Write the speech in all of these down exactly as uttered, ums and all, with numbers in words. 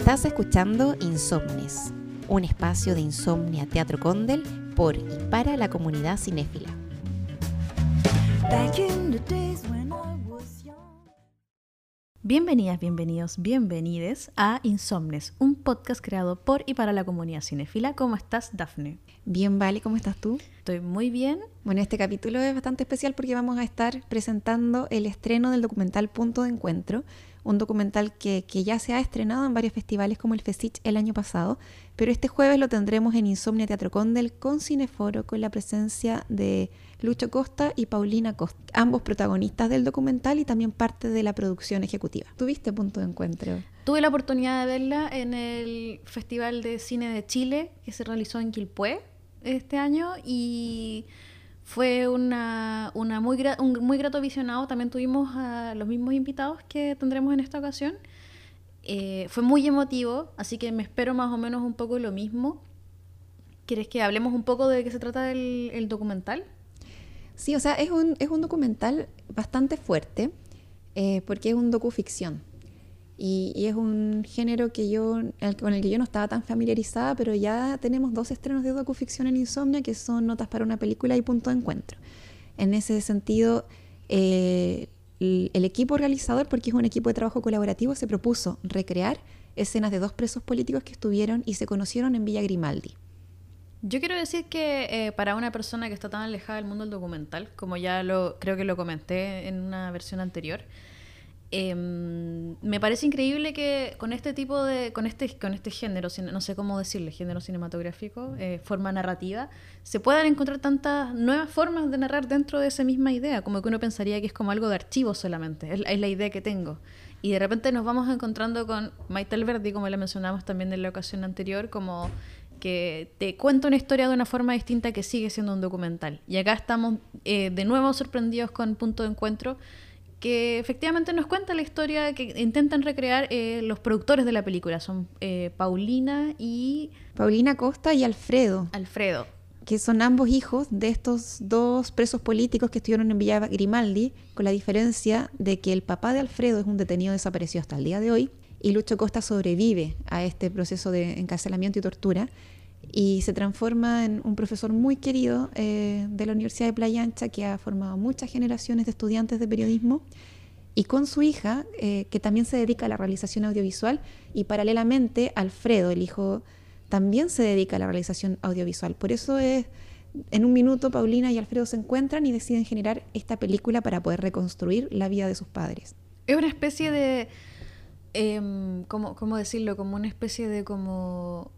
Estás escuchando Insomnes, un espacio de Insomnia Teatro Condel por y para la comunidad cinéfila. Bienvenidas, bienvenidos, bienvenides a Insomnes, un podcast creado por y para la comunidad cinéfila. ¿Cómo estás, Dafne? Bien, Vale, ¿cómo estás tú? Estoy muy bien. Bueno, este capítulo es bastante especial porque vamos a estar presentando el estreno del documental Punto de Encuentro, un documental que, que ya se ha estrenado en varios festivales como el Fesich el año pasado, pero este jueves lo tendremos en Insomnia Teatro Condel con Cineforo, con la presencia de Lucho Costa y Paulina Costa, ambos protagonistas del documental y también parte de la producción ejecutiva. ¿Tuviste Punto de Encuentro? Tuve la oportunidad de verla en el Festival de Cine de Chile que se realizó en Quilpué este año y fue una, una muy gra- un muy grato visionado. También tuvimos a los mismos invitados que tendremos en esta ocasión. Eh, fue muy emotivo, así que me espero más o menos un poco lo mismo. ¿Quieres que hablemos un poco de qué se trata el, el documental? Sí, o sea, es un, es un documental bastante fuerte eh, porque es un docuficción. Y, y es un género que yo, el, con el que yo no estaba tan familiarizada, pero ya tenemos dos estrenos de docuficción en Insomnia, que son Notas para una película y Punto de Encuentro. En ese sentido, eh, el, el equipo realizador, porque es un equipo de trabajo colaborativo, se propuso recrear escenas de dos presos políticos que estuvieron y se conocieron en Villa Grimaldi. Yo quiero decir que eh, para una persona que está tan alejada del mundo del documental, como ya lo creo que lo comenté en una versión anterior, Eh, me parece increíble que con este tipo de con este con este género, no sé cómo decirle, género cinematográfico, eh, forma narrativa, se puedan encontrar tantas nuevas formas de narrar dentro de esa misma idea, como que uno pensaría que es como algo de archivo solamente, es, es la idea que tengo, y de repente nos vamos encontrando con Maite Alberdi, como la mencionamos también en la ocasión anterior, como que te cuenta una historia de una forma distinta que sigue siendo un documental, y acá estamos eh, de nuevo sorprendidos con Punto de Encuentro, que efectivamente nos cuenta la historia que intentan recrear eh, los productores de la película. Son eh, Paulina y... Paulina Costa y Alfredo. Alfredo. Que son ambos hijos de estos dos presos políticos que estuvieron en Villa Grimaldi, con la diferencia de que el papá de Alfredo es un detenido desaparecido hasta el día de hoy, y Lucho Costa sobrevive a este proceso de encarcelamiento y tortura, y se transforma en un profesor muy querido eh, de la Universidad de Playa Ancha, que ha formado muchas generaciones de estudiantes de periodismo, y con su hija, eh, que también se dedica a la realización audiovisual, y paralelamente Alfredo, el hijo, también se dedica a la realización audiovisual. Por eso es, en un minuto Paulina y Alfredo se encuentran y deciden generar esta película para poder reconstruir la vida de sus padres. Es una especie de... Eh, ¿cómo, cómo decirlo? Como una especie de como...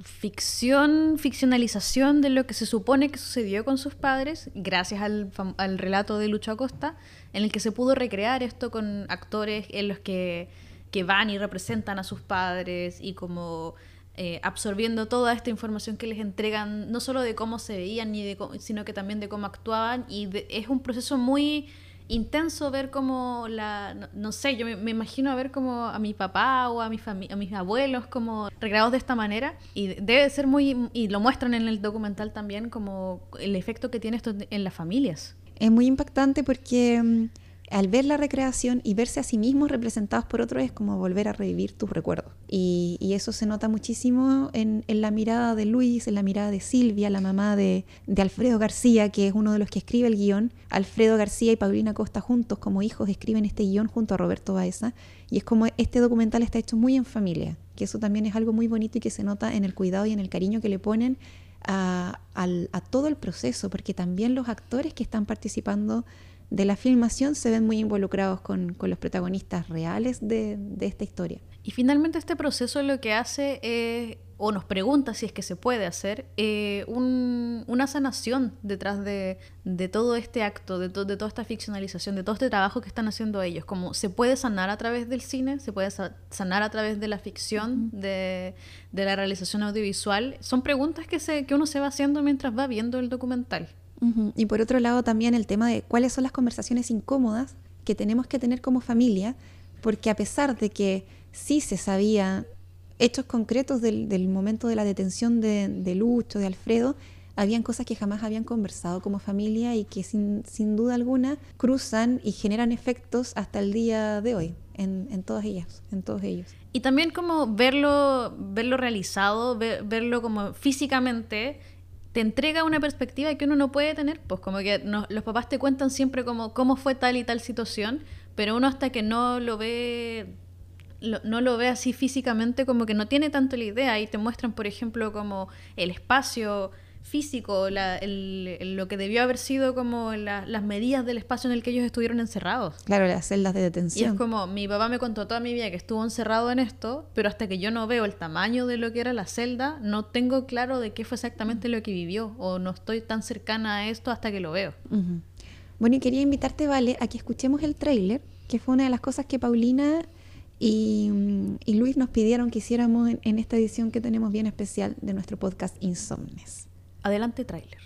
ficción, ficcionalización de lo que se supone que sucedió con sus padres, gracias al, al relato de Lucho Acosta, en el que se pudo recrear esto con actores en los que, que van y representan a sus padres y como eh, absorbiendo toda esta información que les entregan, no solo de cómo se veían, ni de cómo, sino que también de cómo actuaban, y de, es un proceso muy intenso ver como la, no, no sé, yo me, me imagino a ver como a mi papá o a, mi fami- a mis abuelos como recreados de esta manera, y debe ser muy, y lo muestran en el documental también, como el efecto que tiene esto en las familias. Es muy impactante porque um, al ver la recreación y verse a sí mismos representados por otros es como volver a revivir tus recuerdos, y, y eso se nota muchísimo en, en la mirada de Luis, en la mirada de Silvia, la mamá de, de Alfredo García, que es uno de los que escribe el guión. Alfredo García y Paulina Costa juntos como hijos escriben este guión junto a Roberto Baeza, y es como este documental está hecho muy en familia, que eso también es algo muy bonito y que se nota en el cuidado y en el cariño que le ponen a, a, a todo el proceso, porque también los actores que están participando de la filmación se ven muy involucrados con, con los protagonistas reales de, de esta historia. Y finalmente este proceso lo que hace es, o nos pregunta si es que se puede hacer, eh, un, una sanación detrás de, de todo este acto, de, to, de toda esta ficcionalización, de todo este trabajo que están haciendo ellos. Como se puede sanar a través del cine, se puede sa- sanar a través de la ficción, uh-huh. de, de la realización audiovisual. Son preguntas que, se, que uno se va haciendo mientras va viendo el documental. Uh-huh. Y por otro lado también el tema de cuáles son las conversaciones incómodas que tenemos que tener como familia, porque a pesar de que sí se sabía hechos concretos del, del momento de la detención de, de Lucho, de Alfredo, habían cosas que jamás habían conversado como familia y que sin, sin duda alguna cruzan y generan efectos hasta el día de hoy en, en todas ellas, en todos ellos. Y también como verlo, verlo realizado, ver, verlo como físicamente, te entrega una perspectiva que uno no puede tener, pues como que no, los papás te cuentan siempre como cómo fue tal y tal situación, pero uno hasta que no lo ve, lo, no lo ve así físicamente, como que no tiene tanto la idea, y te muestran, por ejemplo, como el espacio físico, la, el, el, lo que debió haber sido como la, las medidas del espacio en el que ellos estuvieron encerrados. Claro, las celdas de Y detención. es como, mi papá me contó toda mi vida que estuvo encerrado en esto, pero hasta que yo no veo el tamaño de lo que era la celda, no tengo claro de qué fue exactamente lo que vivió, o no estoy tan cercana a esto hasta que lo veo. Uh-huh. Bueno, y quería invitarte, Vale, a que escuchemos el tráiler, que fue una de las cosas que Paulina y, y Luis nos pidieron que hiciéramos en, en esta edición que tenemos bien especial de nuestro podcast Insomnes. Adelante, tráiler.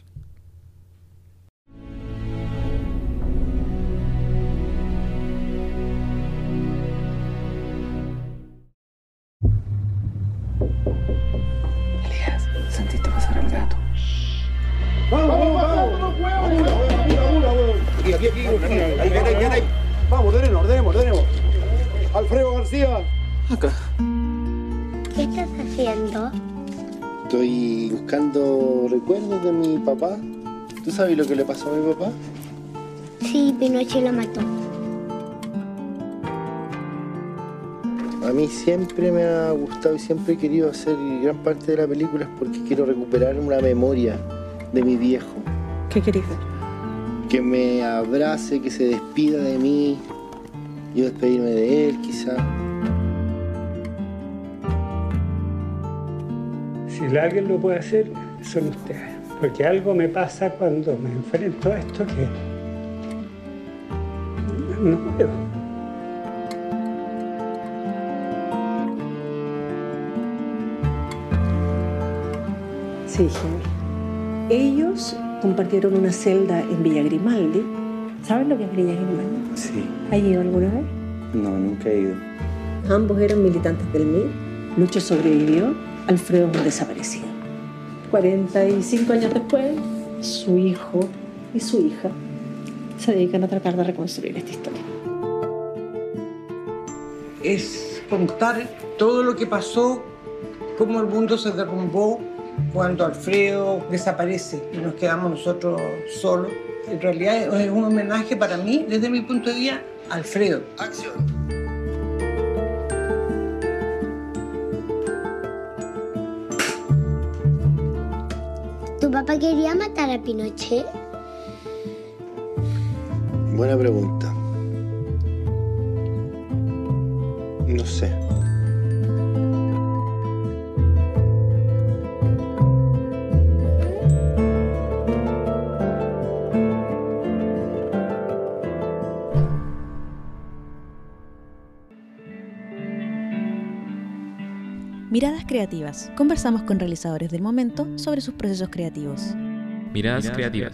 Elías, ¿sentiste pasar al gato? ¡Vamos, vamos, vamos! ¡Vamos! Aquí, aquí, aquí. Ahí, ahí, ahí. Vamos, ordenemos, ordenemos, ordenemos. Alfredo García. Acá. ¿Qué estás haciendo? Estoy buscando recuerdos de mi papá. ¿Tú sabes lo que le pasó a mi papá? Sí, Pinochet lo mató. A mí siempre me ha gustado y siempre he querido hacer gran parte de la película es porque quiero recuperar una memoria de mi viejo. ¿Qué querés ver? Que me abrace, que se despida de mí, yo despedirme de él quizá. Si alguien lo puede hacer, son ustedes. Porque algo me pasa cuando me enfrento a esto que no puedo. Sí, Jimmy. Ellos compartieron una celda en Villa Grimaldi. ¿Sabes lo que es Villa Grimaldi? Sí. ¿Has ido alguna vez? No, nunca he ido. Ambos eran militantes del M I R. Lucho sobrevivió, Alfredo es un desaparecido. cuarenta y cinco años después, su hijo y su hija se dedican a tratar de reconstruir esta historia. Es contar todo lo que pasó, cómo el mundo se derrumbó cuando Alfredo desaparece y nos quedamos nosotros solos. En realidad es un homenaje para mí, desde mi punto de vista, a Alfredo. ¡Acción! ¿Tu papá quería matar a Pinochet? Buena pregunta. No sé. Miradas Creativas. Conversamos con realizadores del momento sobre sus procesos creativos. Miradas Creativas.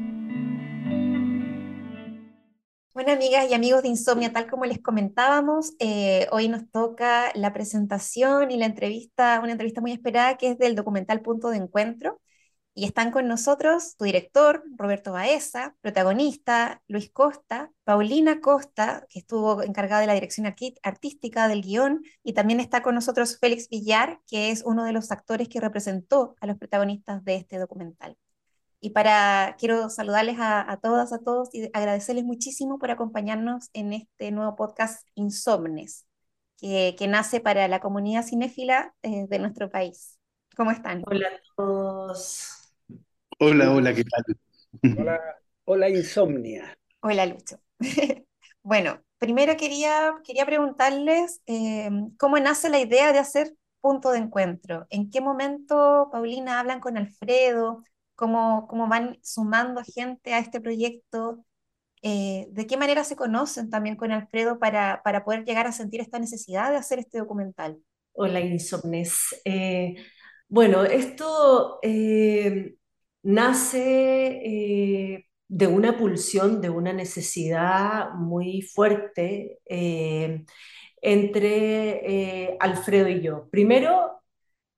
Bueno, amigas y amigos de Insomnia, tal como les comentábamos, eh, hoy nos toca la presentación y la entrevista, una entrevista muy esperada que es del documental Punto de Encuentro. Y están con nosotros tu director, Roberto Baeza, protagonista, Luis Costa, Paulina Costa, que estuvo encargada de la dirección artística del guión, y también está con nosotros Félix Villar, que es uno de los actores que representó a los protagonistas de este documental. Y para, quiero saludarles a, a todas, a todos, y agradecerles muchísimo por acompañarnos en este nuevo podcast Insomnes, que, que nace para la comunidad cinéfila eh, de nuestro país. ¿Cómo están? Hola a todos. Hola, hola, ¿qué tal? Hola, hola Insomnia. Hola, Lucho. Bueno, primero quería, quería preguntarles eh, cómo nace la idea de hacer Punto de Encuentro. ¿En qué momento, Paulina, hablan con Alfredo? ¿Cómo, cómo van sumando gente a este proyecto? Eh, ¿de qué manera se conocen también con Alfredo para, para poder llegar a sentir esta necesidad de hacer este documental? Hola, Insomnes. Eh, bueno, esto eh, nace eh, de una pulsión, de una necesidad muy fuerte eh, entre eh, Alfredo y yo. Primero,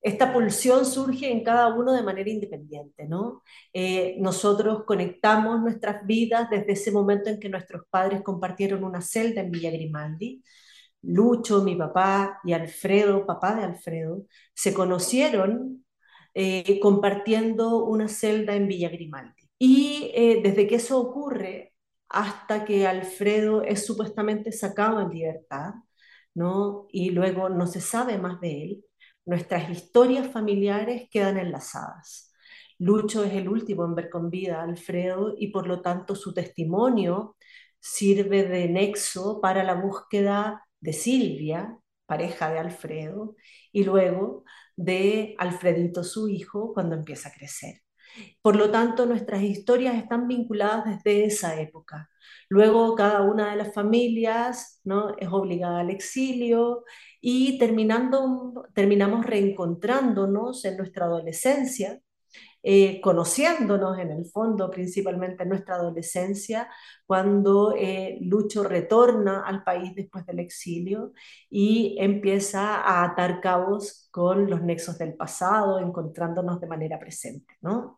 esta pulsión surge en cada uno de manera independiente, ¿no? Eh, nosotros conectamos nuestras vidas desde ese momento en que nuestros padres compartieron una celda en Villa Grimaldi. Lucho, mi papá, y Alfredo, papá de Alfredo, se conocieron eh, compartiendo una celda en Villa Grimaldi. Y eh, desde que eso ocurre hasta que Alfredo es supuestamente sacado en libertad, ¿no? Y luego no se sabe más de él, nuestras historias familiares quedan enlazadas. Lucho es el último en ver con vida a Alfredo y por lo tanto su testimonio sirve de nexo para la búsqueda de Silvia, pareja de Alfredo, y luego de Alfredito, su hijo, cuando empieza a crecer. Por lo tanto, nuestras historias están vinculadas desde esa época. Luego, cada una de las familias, ¿no?, es obligada al exilio y terminando, terminamos reencontrándonos en nuestra adolescencia, eh, conociéndonos en el fondo, principalmente en nuestra adolescencia, cuando eh, Lucho retorna al país después del exilio y empieza a atar cabos con los nexos del pasado, encontrándonos de manera presente, ¿no?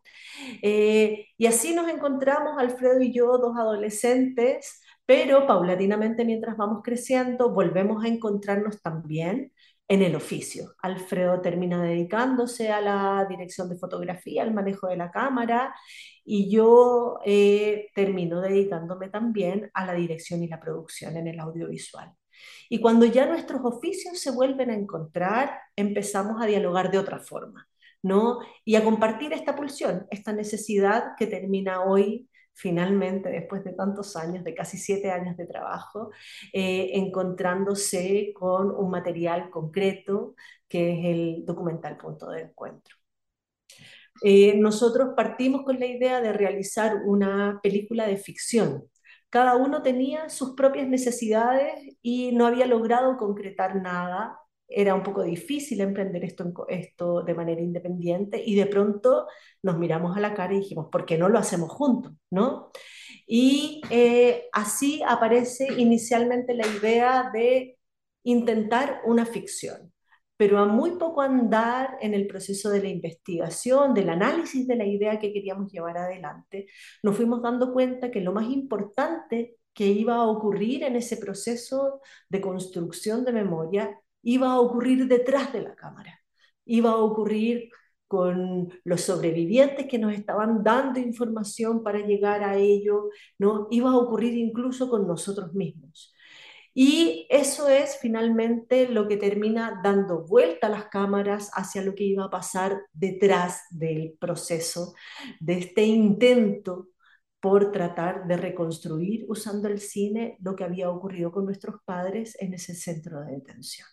Eh, y así nos encontramos, Alfredo y yo, dos adolescentes, pero paulatinamente mientras vamos creciendo, volvemos a encontrarnos también en el oficio. Alfredo termina dedicándose a la dirección de fotografía, al manejo de la cámara, y yo eh, termino dedicándome también a la dirección y la producción en el audiovisual. Y cuando ya nuestros oficios se vuelven a encontrar, empezamos a dialogar de otra forma, ¿no? Y a compartir esta pulsión, esta necesidad que termina hoy, finalmente, después de tantos años, de casi siete años de trabajo, eh, encontrándose con un material concreto que es el documental Punto de Encuentro. Eh, nosotros partimos con la idea de realizar una película de ficción. Cada uno tenía sus propias necesidades y no había logrado concretar nada. Era un poco difícil emprender esto, esto de manera independiente y de pronto nos miramos a la cara y dijimos, ¿por qué no lo hacemos juntos? ¿No? Y eh, así aparece inicialmente la idea de intentar una ficción, pero a muy poco andar en el proceso de la investigación, del análisis de la idea que queríamos llevar adelante, nos fuimos dando cuenta que lo más importante que iba a ocurrir en ese proceso de construcción de memoria iba a ocurrir detrás de la cámara, iba a ocurrir con los sobrevivientes que nos estaban dando información para llegar a ello, ¿no? Iba a ocurrir incluso con nosotros mismos. Y eso es finalmente lo que termina dando vuelta a las cámaras hacia lo que iba a pasar detrás del proceso, de este intento por tratar de reconstruir usando el cine lo que había ocurrido con nuestros padres en ese centro de detención.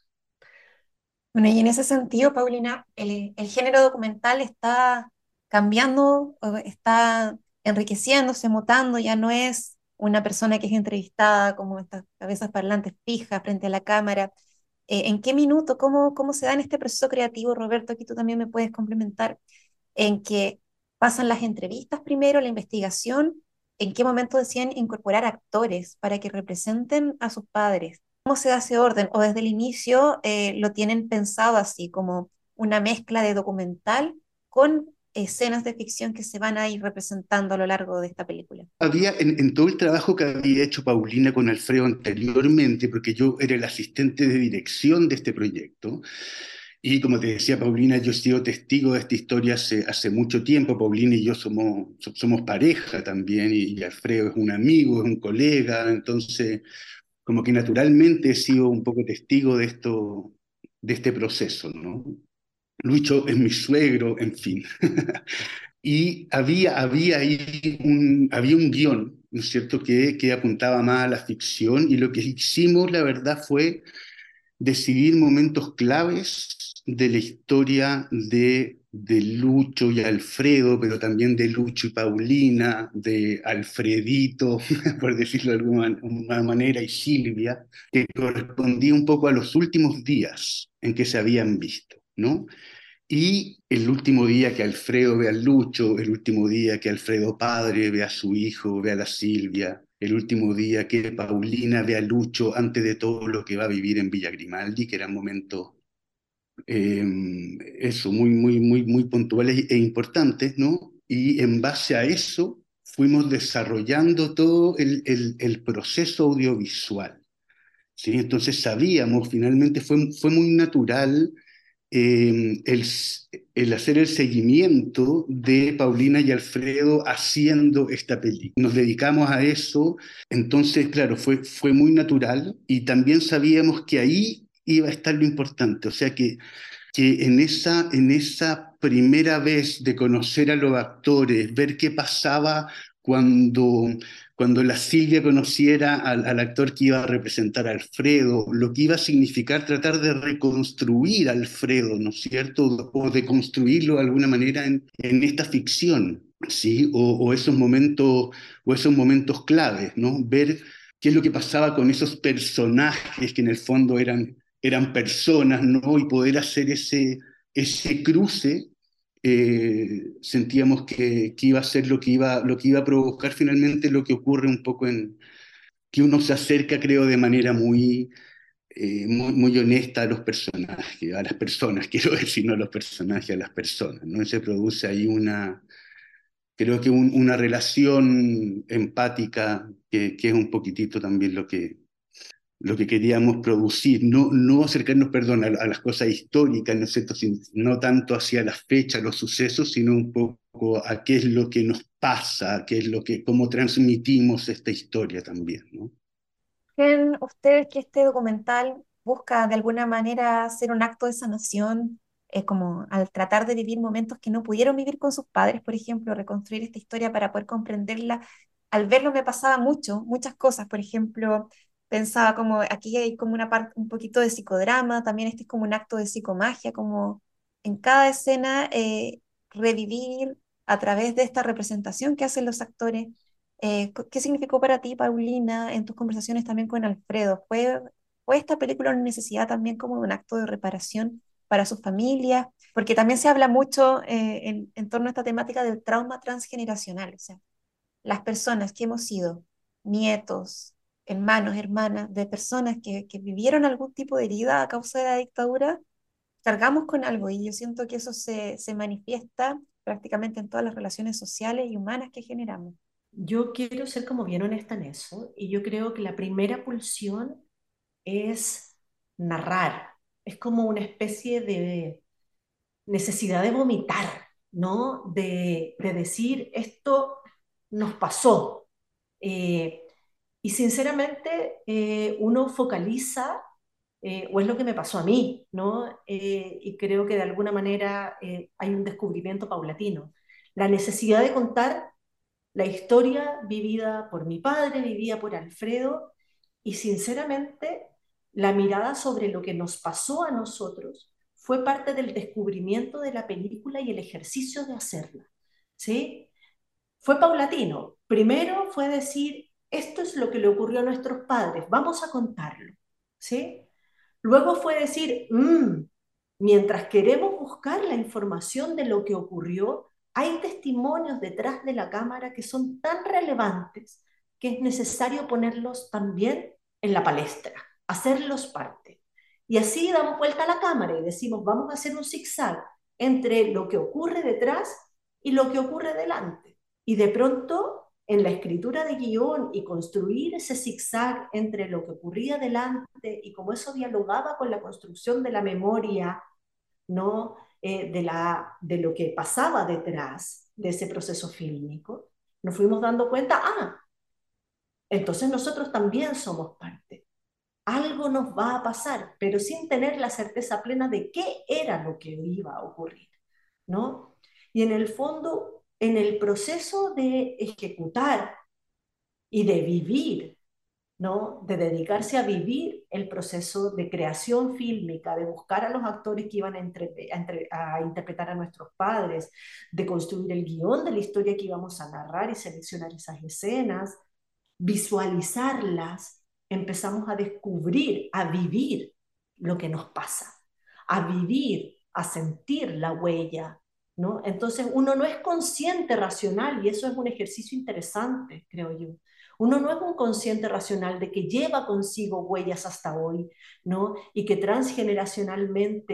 Bueno, y en ese sentido, Paulina, el, el género documental está cambiando, está enriqueciéndose, mutando, ya no es una persona que es entrevistada como estas cabezas parlantes fijas frente a la cámara. Eh, ¿en qué minuto, cómo, cómo se da en este proceso creativo, Roberto? Aquí tú también me puedes complementar, en que pasan las entrevistas primero, la investigación, en qué momento deciden incorporar actores para que representen a sus padres. ¿Cómo se da ese orden? ¿O desde el inicio eh, lo tienen pensado así, como una mezcla de documental con escenas de ficción que se van a ir representando a lo largo de esta película? Había, en, en todo el trabajo que había hecho Paulina con Alfredo anteriormente, porque yo era el asistente de dirección de este proyecto, y como te decía Paulina, yo he sido testigo de esta historia hace, hace mucho tiempo. Paulina y yo somos, somos pareja también, y, y Alfredo es un amigo, es un colega, entonces como que naturalmente he sido un poco testigo de esto, de este proceso, ¿no? Lucho es mi suegro, en fin. Y había, había ahí un, había un guión, ¿no es cierto?, que, que apuntaba más a la ficción, y lo que hicimos, la verdad, fue decidir momentos claves de la historia de, de Lucho y Alfredo, pero también de Lucho y Paulina, de Alfredito, por decirlo de alguna manera, y Silvia, que correspondía un poco a los últimos días en que se habían visto, ¿no? Y el último día que Alfredo ve a Lucho, el último día que Alfredo padre ve a su hijo, ve a la Silvia, el último día que Paulina ve a Lucho antes de todo lo que va a vivir en Villa Grimaldi, que eran momentos eh, eso, muy, muy, muy, muy puntuales e importantes, ¿no? Y en base a eso fuimos desarrollando todo el, el, el proceso audiovisual, ¿sí? Entonces sabíamos, finalmente fue, fue muy natural eh, el, el hacer el seguimiento de Paulina y Alfredo haciendo esta película. Nos dedicamos a eso, entonces, claro, fue, fue muy natural y también sabíamos que ahí iba a estar lo importante, o sea que, que en, esa, en esa primera vez de conocer a los actores, ver qué pasaba cuando, cuando la Silvia conociera al, al actor que iba a representar a Alfredo, lo que iba a significar tratar de reconstruir a Alfredo, ¿no es cierto? O de construirlo de alguna manera en, en esta ficción, ¿sí? O, o, esos momentos, o esos momentos claves, ¿no? Ver qué es lo que pasaba con esos personajes que en el fondo eran, eran personas, ¿no? Y poder hacer ese, ese cruce. Eh, sentíamos que, que, iba a ser lo que iba, lo que iba a provocar finalmente lo que ocurre un poco en que uno se acerca, creo, de manera muy, eh, muy, muy honesta a los personajes, a las personas, quiero decir, no a los personajes, a las personas, ¿no? Se produce ahí una, creo que un, una relación empática que, que es un poquitito también lo que, lo que queríamos producir, no, no acercarnos, perdón, a, a las cosas históricas, ¿no es cierto? Sin, no tanto hacia las fechas, los sucesos, sino un poco a qué es lo que nos pasa, qué es lo que, cómo transmitimos esta historia también, ¿no? ¿Creen ustedes que este documental busca de alguna manera hacer un acto de sanación, eh, como al tratar de vivir momentos que no pudieron vivir con sus padres, por ejemplo, reconstruir esta historia para poder comprenderla? Al verlo me pasaba mucho, muchas cosas, por ejemplo, pensaba como aquí hay como una parte, un poquito de psicodrama, también este es como un acto de psicomagia, como en cada escena eh, revivir a través de esta representación que hacen los actores. Eh, co- ¿qué significó para ti, Paulina, en tus conversaciones también con Alfredo? ¿Fue, fue esta película una necesidad también como de un acto de reparación para su familia? Porque también se habla mucho eh, en, en torno a esta temática del trauma transgeneracional, o sea, las personas que hemos sido nietos, hermanos, hermanas de personas que, que vivieron algún tipo de herida a causa de la dictadura, cargamos con algo y yo siento que eso se, se manifiesta prácticamente en todas las relaciones sociales y humanas que generamos. Yo quiero ser como bien honesta en eso y yo creo que la primera pulsión es narrar, es como una especie de necesidad de vomitar, ¿no? De, de decir, esto nos pasó. Eh, y sinceramente eh, uno focaliza, eh, o es lo que me pasó a mí, ¿no? Eh, y creo que de alguna manera eh, hay un descubrimiento paulatino. La necesidad de contar la historia vivida por mi padre, vivida por Alfredo, y sinceramente la mirada sobre lo que nos pasó a nosotros fue parte del descubrimiento de la película y el ejercicio de hacerla, ¿sí? Fue paulatino. Primero fue decir, esto es lo que le ocurrió a nuestros padres, vamos a contarlo, ¿sí? Luego fue decir, mmm, mientras queremos buscar la información de lo que ocurrió, hay testimonios detrás de la cámara que son tan relevantes que es necesario ponerlos también en la palestra, hacerlos parte. Y así damos vuelta a la cámara y decimos, vamos a hacer un zigzag entre lo que ocurre detrás y lo que ocurre delante. Y de pronto, en la escritura de guión y construir ese zigzag entre lo que ocurría delante y cómo eso dialogaba con la construcción de la memoria, ¿no? Eh, de, la, de lo que pasaba detrás de ese proceso fílmico, nos fuimos dando cuenta, ah, entonces nosotros también somos parte. Algo nos va a pasar, pero sin tener la certeza plena de qué era lo que iba a ocurrir, ¿no? Y en el fondo, en el proceso de ejecutar y de vivir, ¿no? De dedicarse a vivir el proceso de creación fílmica, de buscar a los actores que iban a, entre, a, entre, a interpretar a nuestros padres, de construir el guión de la historia que íbamos a narrar y seleccionar esas escenas, visualizarlas, empezamos a descubrir, a vivir lo que nos pasa, a vivir, a sentir la huella, ¿no? Entonces uno no es consciente racional y eso es un ejercicio interesante, creo yo. Uno no es un consciente racional de que lleva consigo huellas hasta hoy, ¿no? Y que transgeneracionalmente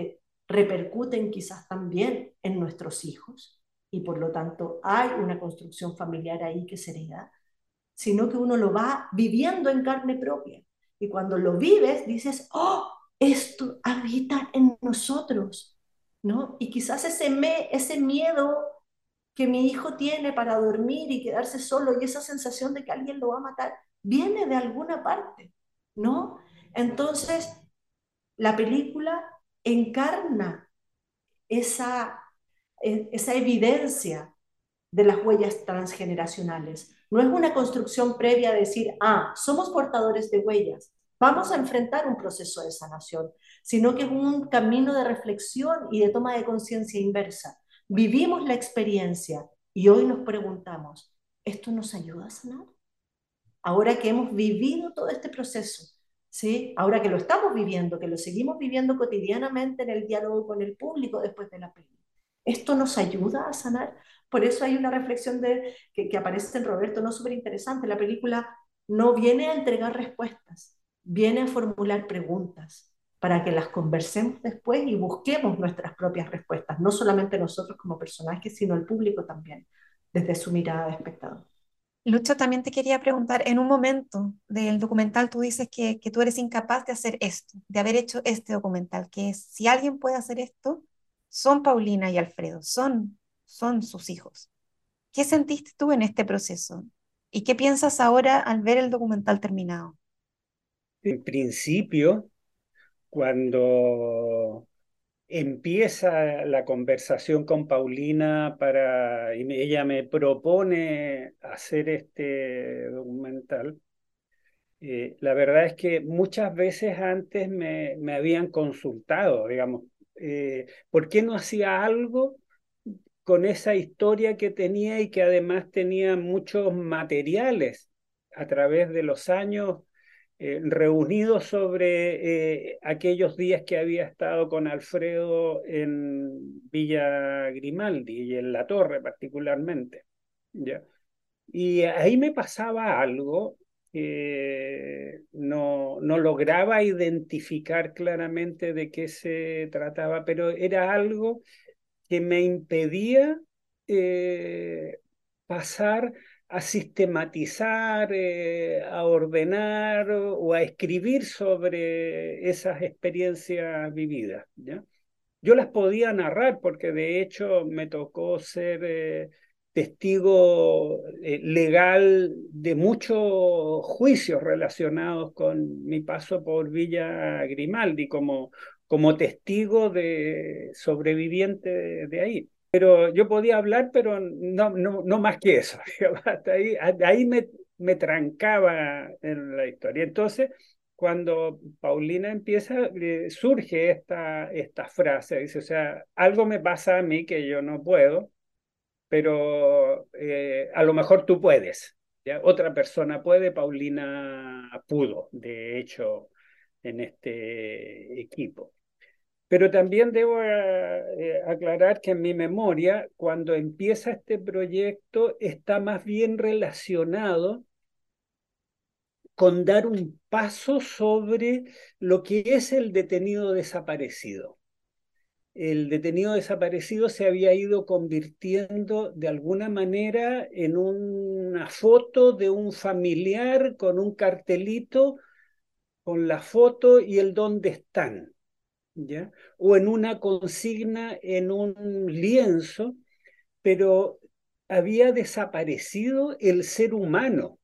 repercuten quizás también en nuestros hijos y por lo tanto hay una construcción familiar ahí que se hereda, sino que uno lo va viviendo en carne propia. Y cuando lo vives, dices, oh, esto habita en nosotros, ¿no? Y quizás ese, me, ese miedo que mi hijo tiene para dormir y quedarse solo y esa sensación de que alguien lo va a matar, viene de alguna parte, ¿no? Entonces, la película encarna esa, esa evidencia de las huellas transgeneracionales. No es una construcción previa a decir, ah, somos portadores de huellas, vamos a enfrentar un proceso de sanación, sino que es un camino de reflexión y de toma de conciencia inversa. Vivimos la experiencia y hoy nos preguntamos, ¿esto nos ayuda a sanar? Ahora que hemos vivido todo este proceso, ¿sí? Ahora que lo estamos viviendo, que lo seguimos viviendo cotidianamente en el diálogo con el público después de la película, ¿esto nos ayuda a sanar? Por eso hay una reflexión de, que, que aparece en Roberto, no súper interesante. La película no viene a entregar respuestas, viene a formular preguntas para que las conversemos después y busquemos nuestras propias respuestas, no solamente nosotros como personajes, sino el público también, desde su mirada de espectador. Lucho, también te quería preguntar, en un momento del documental tú dices que, que tú eres incapaz de hacer esto, de haber hecho este documental, que es, si alguien puede hacer esto, son Paulina y Alfredo, son, son sus hijos. ¿Qué sentiste tú en este proceso? ¿Y qué piensas ahora al ver el documental terminado? En principio, cuando empieza la conversación con Paulina para, y me- ella me propone hacer este documental, eh, la verdad es que muchas veces antes me, me habían consultado, digamos, eh, ¿por qué no hacía algo con esa historia que tenía y que además tenía muchos materiales a través de los años eh, reunidos sobre eh, aquellos días que había estado con Alfredo en Villa Grimaldi y en La Torre particularmente? ¿Ya? Y ahí me pasaba algo que no, no lograba identificar claramente de qué se trataba, pero era algo que me impedía eh, pasar a sistematizar, eh, a ordenar o a escribir sobre esas experiencias vividas, ¿ya? Yo las podía narrar porque de hecho me tocó ser eh, testigo eh, legal de muchos juicios relacionados con mi paso por Villa Grimaldi como, como testigo de sobreviviente de, de ahí. Pero yo podía hablar, pero no, no, no más que eso. Hasta ahí, ahí me, me trancaba en la historia. Entonces, cuando Paulina empieza, eh, surge esta, esta frase, dice, o sea, algo me pasa a mí que yo no puedo, pero eh, a lo mejor tú puedes, ¿ya? Otra persona puede, Paulina pudo, de hecho, en este equipo. Pero también debo eh, aclarar que en mi memoria, cuando empieza este proyecto, está más bien relacionado con dar un paso sobre lo que es el detenido desaparecido. El detenido desaparecido se había ido convirtiendo de alguna manera en una foto de un familiar con un cartelito con la foto y el dónde están, ¿ya? O en una consigna en un lienzo, pero había desaparecido el ser humano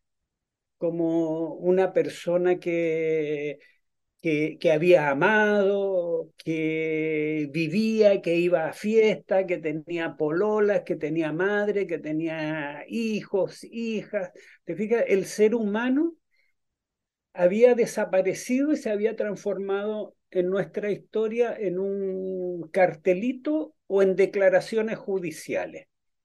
como una persona que, que, que había amado, que vivía, que iba a fiesta, que tenía pololas, que tenía madre, que tenía hijos, hijas. ¿Te fijas? El ser humano había desaparecido y se había transformado en nuestra historia en un cartelito o en declaraciones judiciales.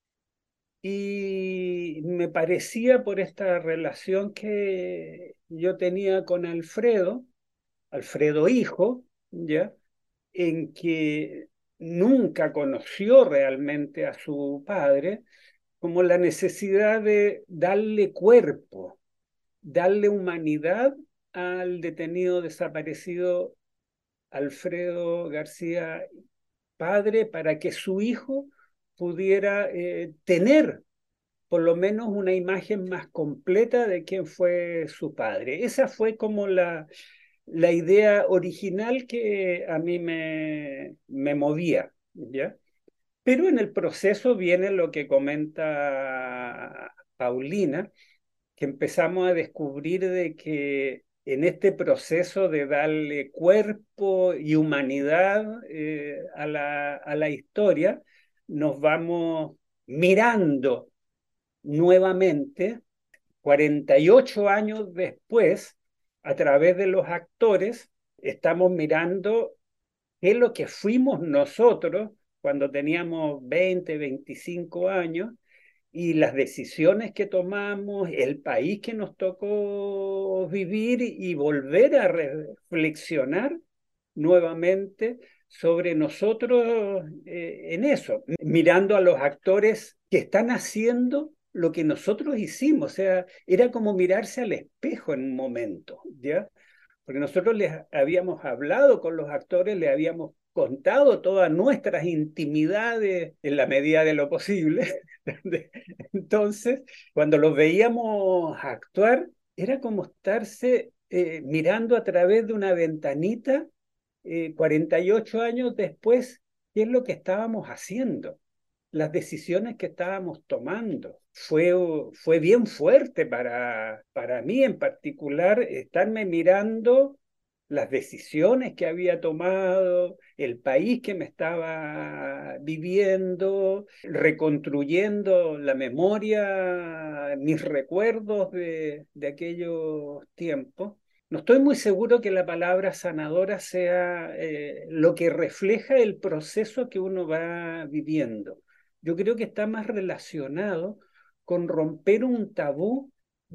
Y me parecía por esta relación que yo tenía con Alfredo, Alfredo hijo, ¿ya? En que nunca conoció realmente a su padre, como la necesidad de darle cuerpo, darle humanidad al detenido desaparecido Alfredo García padre para que su hijo pudiera eh, tener por lo menos una imagen más completa de quién fue su padre. Esa fue como la, la idea original que a mí me, me movía, ¿ya? Pero en el proceso viene lo que comenta Paulina, que empezamos a descubrir de que en este proceso de darle cuerpo y humanidad eh, a la, a la historia, nos vamos mirando nuevamente, cuarenta y ocho años después, a través de los actores, estamos mirando qué es lo que fuimos nosotros cuando teníamos veinte, veinticinco años y las decisiones que tomamos, el país que nos tocó vivir y volver a reflexionar nuevamente sobre nosotros eh, en eso, mirando a los actores que están haciendo lo que nosotros hicimos, o sea, era como mirarse al espejo en un momento, ¿ya? Porque nosotros les habíamos hablado con los actores, les habíamos contado todas nuestras intimidades en la medida de lo posible. Entonces, cuando los veíamos actuar, era como estarse eh, mirando a través de una ventanita eh, cuarenta y ocho años después, qué es lo que estábamos haciendo, las decisiones que estábamos tomando. Fue, fue bien fuerte para, para mí en particular estarme mirando las decisiones que había tomado, el país que me estaba viviendo, reconstruyendo la memoria, mis recuerdos de, de aquellos tiempos. No estoy muy seguro que la palabra sanadora sea eh, lo que refleja el proceso que uno va viviendo. Yo creo que está más relacionado con romper un tabú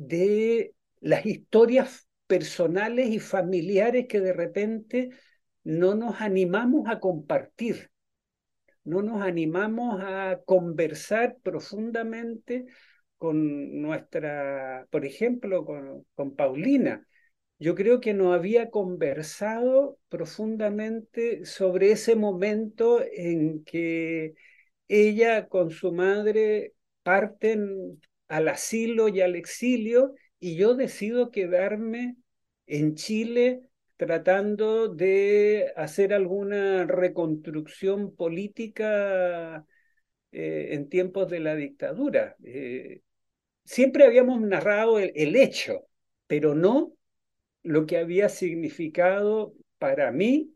de las historias personales y familiares que de repente no nos animamos a compartir, no nos animamos a conversar profundamente con nuestra, por ejemplo, con, con Paulina. Yo creo que no había conversado profundamente sobre ese momento en que ella con su madre parten al asilo y al exilio y yo decido quedarme en Chile tratando de hacer alguna reconstrucción política eh, en tiempos de la dictadura. Eh, siempre habíamos narrado el, el hecho, pero no lo que había significado para mí,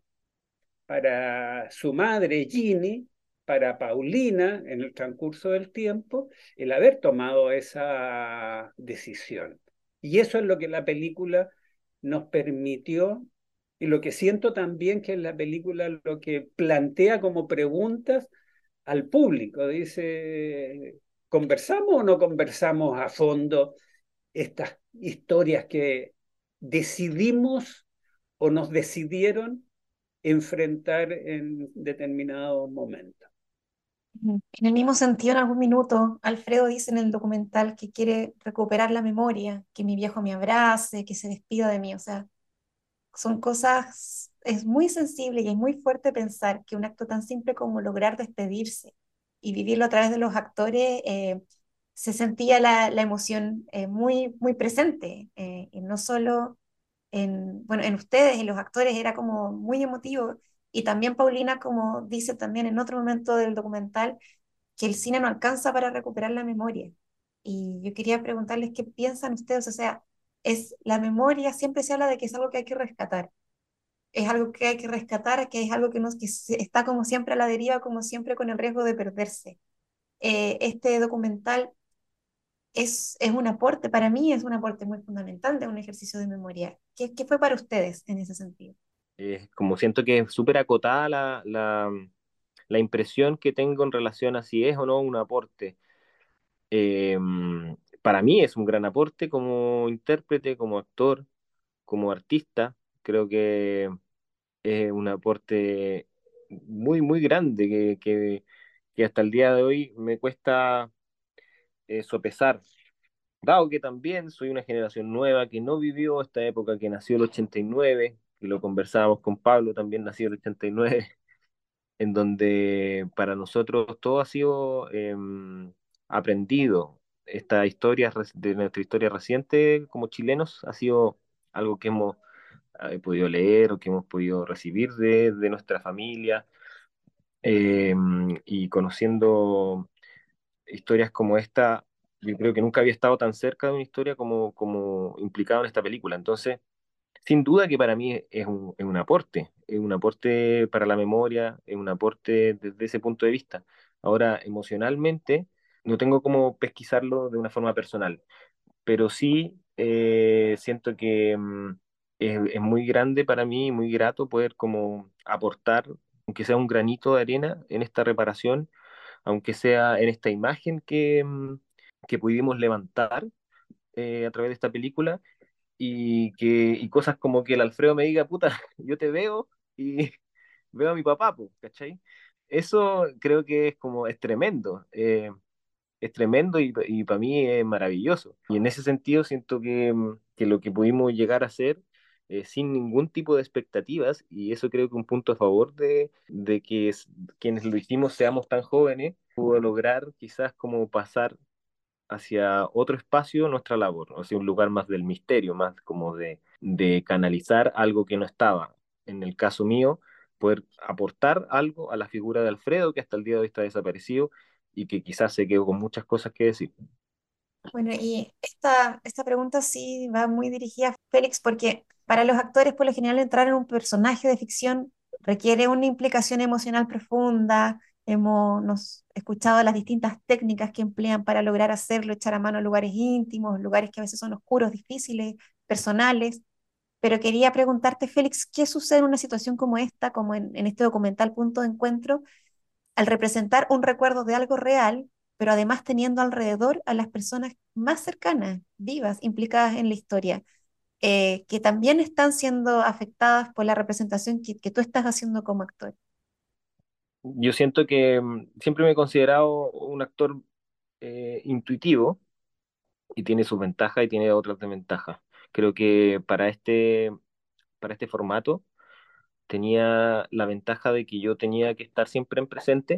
para su madre Ginny, para Paulina en el transcurso del tiempo, el haber tomado esa decisión. Y eso es lo que la película nos permitió y lo que siento también que en la película lo que plantea como preguntas al público. Dice, ¿conversamos o no conversamos a fondo estas historias que decidimos o nos decidieron enfrentar en determinado momento? En el mismo sentido, en algún minuto, Alfredo dice en el documental que quiere recuperar la memoria, que mi viejo me abrace, que se despida de mí. O sea, son cosas, es muy sensible y es muy fuerte pensar que un acto tan simple como lograr despedirse y vivirlo a través de los actores, eh, se sentía la, la emoción eh, muy, muy presente, eh, y no solo en, bueno, en ustedes, en los actores, era como muy emotivo. Y también Paulina, como dice también en otro momento del documental, que el cine no alcanza para recuperar la memoria. Y yo quería preguntarles qué piensan ustedes, o sea, es la memoria, siempre se habla de que es algo que hay que rescatar, es algo que hay que rescatar, que es algo que, nos, que está como siempre a la deriva, como siempre con el riesgo de perderse. Eh, este documental es, es un aporte, para mí es un aporte muy fundamental de un ejercicio de memoria. ¿Qué, qué fue para ustedes en ese sentido? Eh, como siento que es súper acotada la, la, la impresión que tengo en relación a si es o no un aporte. Eh, para mí es un gran aporte como intérprete, como actor, como artista. Creo que es un aporte muy, muy grande que, que, que hasta el día de hoy me cuesta eh, sopesar. Dado que también soy una generación nueva que no vivió esta época, que nació el ochenta y nueve, y lo conversábamos con Pablo, también nacido en el ochenta y nueve, en donde para nosotros todo ha sido eh, aprendido. Esta historia rec- de nuestra historia reciente como chilenos ha sido algo que hemos eh, podido leer o que hemos podido recibir de, de nuestra familia, eh, y conociendo historias como esta, yo creo que nunca había estado tan cerca de una historia como, como implicado en esta película. Entonces, sin duda que para mí es un, es un aporte, es un aporte para la memoria, es un aporte desde ese punto de vista. Ahora, emocionalmente, no tengo cómo pesquisarlo de una forma personal, pero sí eh, siento que mm, es, es muy grande para mí, muy grato poder como aportar, aunque sea un granito de arena en esta reparación, aunque sea en esta imagen que, mm, que pudimos levantar eh, a través de esta película y, que, y cosas como que el Alfredo me diga, puta, yo te veo y veo a mi papá, po, ¿cachai? Eso creo que es como, es tremendo, eh, es tremendo y, y para mí es maravilloso. Y en ese sentido siento que, mm, que lo que pudimos llegar a hacer eh, sin ningún tipo de expectativas, y eso creo que un punto a favor de, de que es- quienes lo hicimos seamos tan jóvenes, pudo lograr quizás como pasar hacia otro espacio nuestra labor, o sea, un lugar más del misterio, más como de, de canalizar algo que no estaba. En el caso mío, poder aportar algo a la figura de Alfredo, que hasta el día de hoy está desaparecido y que quizás se quedó con muchas cosas que decir. Bueno, y esta, esta pregunta sí va muy dirigida a Félix, porque para los actores, por lo general, entrar en un personaje de ficción requiere una implicación emocional profunda. Hemos nos escuchado las distintas técnicas que emplean para lograr hacerlo, echar a mano lugares íntimos, lugares que a veces son oscuros, difíciles, personales. Pero quería preguntarte, Félix, ¿qué sucede en una situación como esta, como en, en este documental Punto de Encuentro, al representar un recuerdo de algo real, pero además teniendo alrededor a las personas más cercanas, vivas, implicadas en la historia, eh, que también están siendo afectadas por la representación que, que tú estás haciendo como actor? Yo siento que mm, siempre me he considerado un actor eh, intuitivo y tiene sus ventajas y tiene otras desventajas. Creo que para este, para este formato tenía la ventaja de que yo tenía que estar siempre en presente,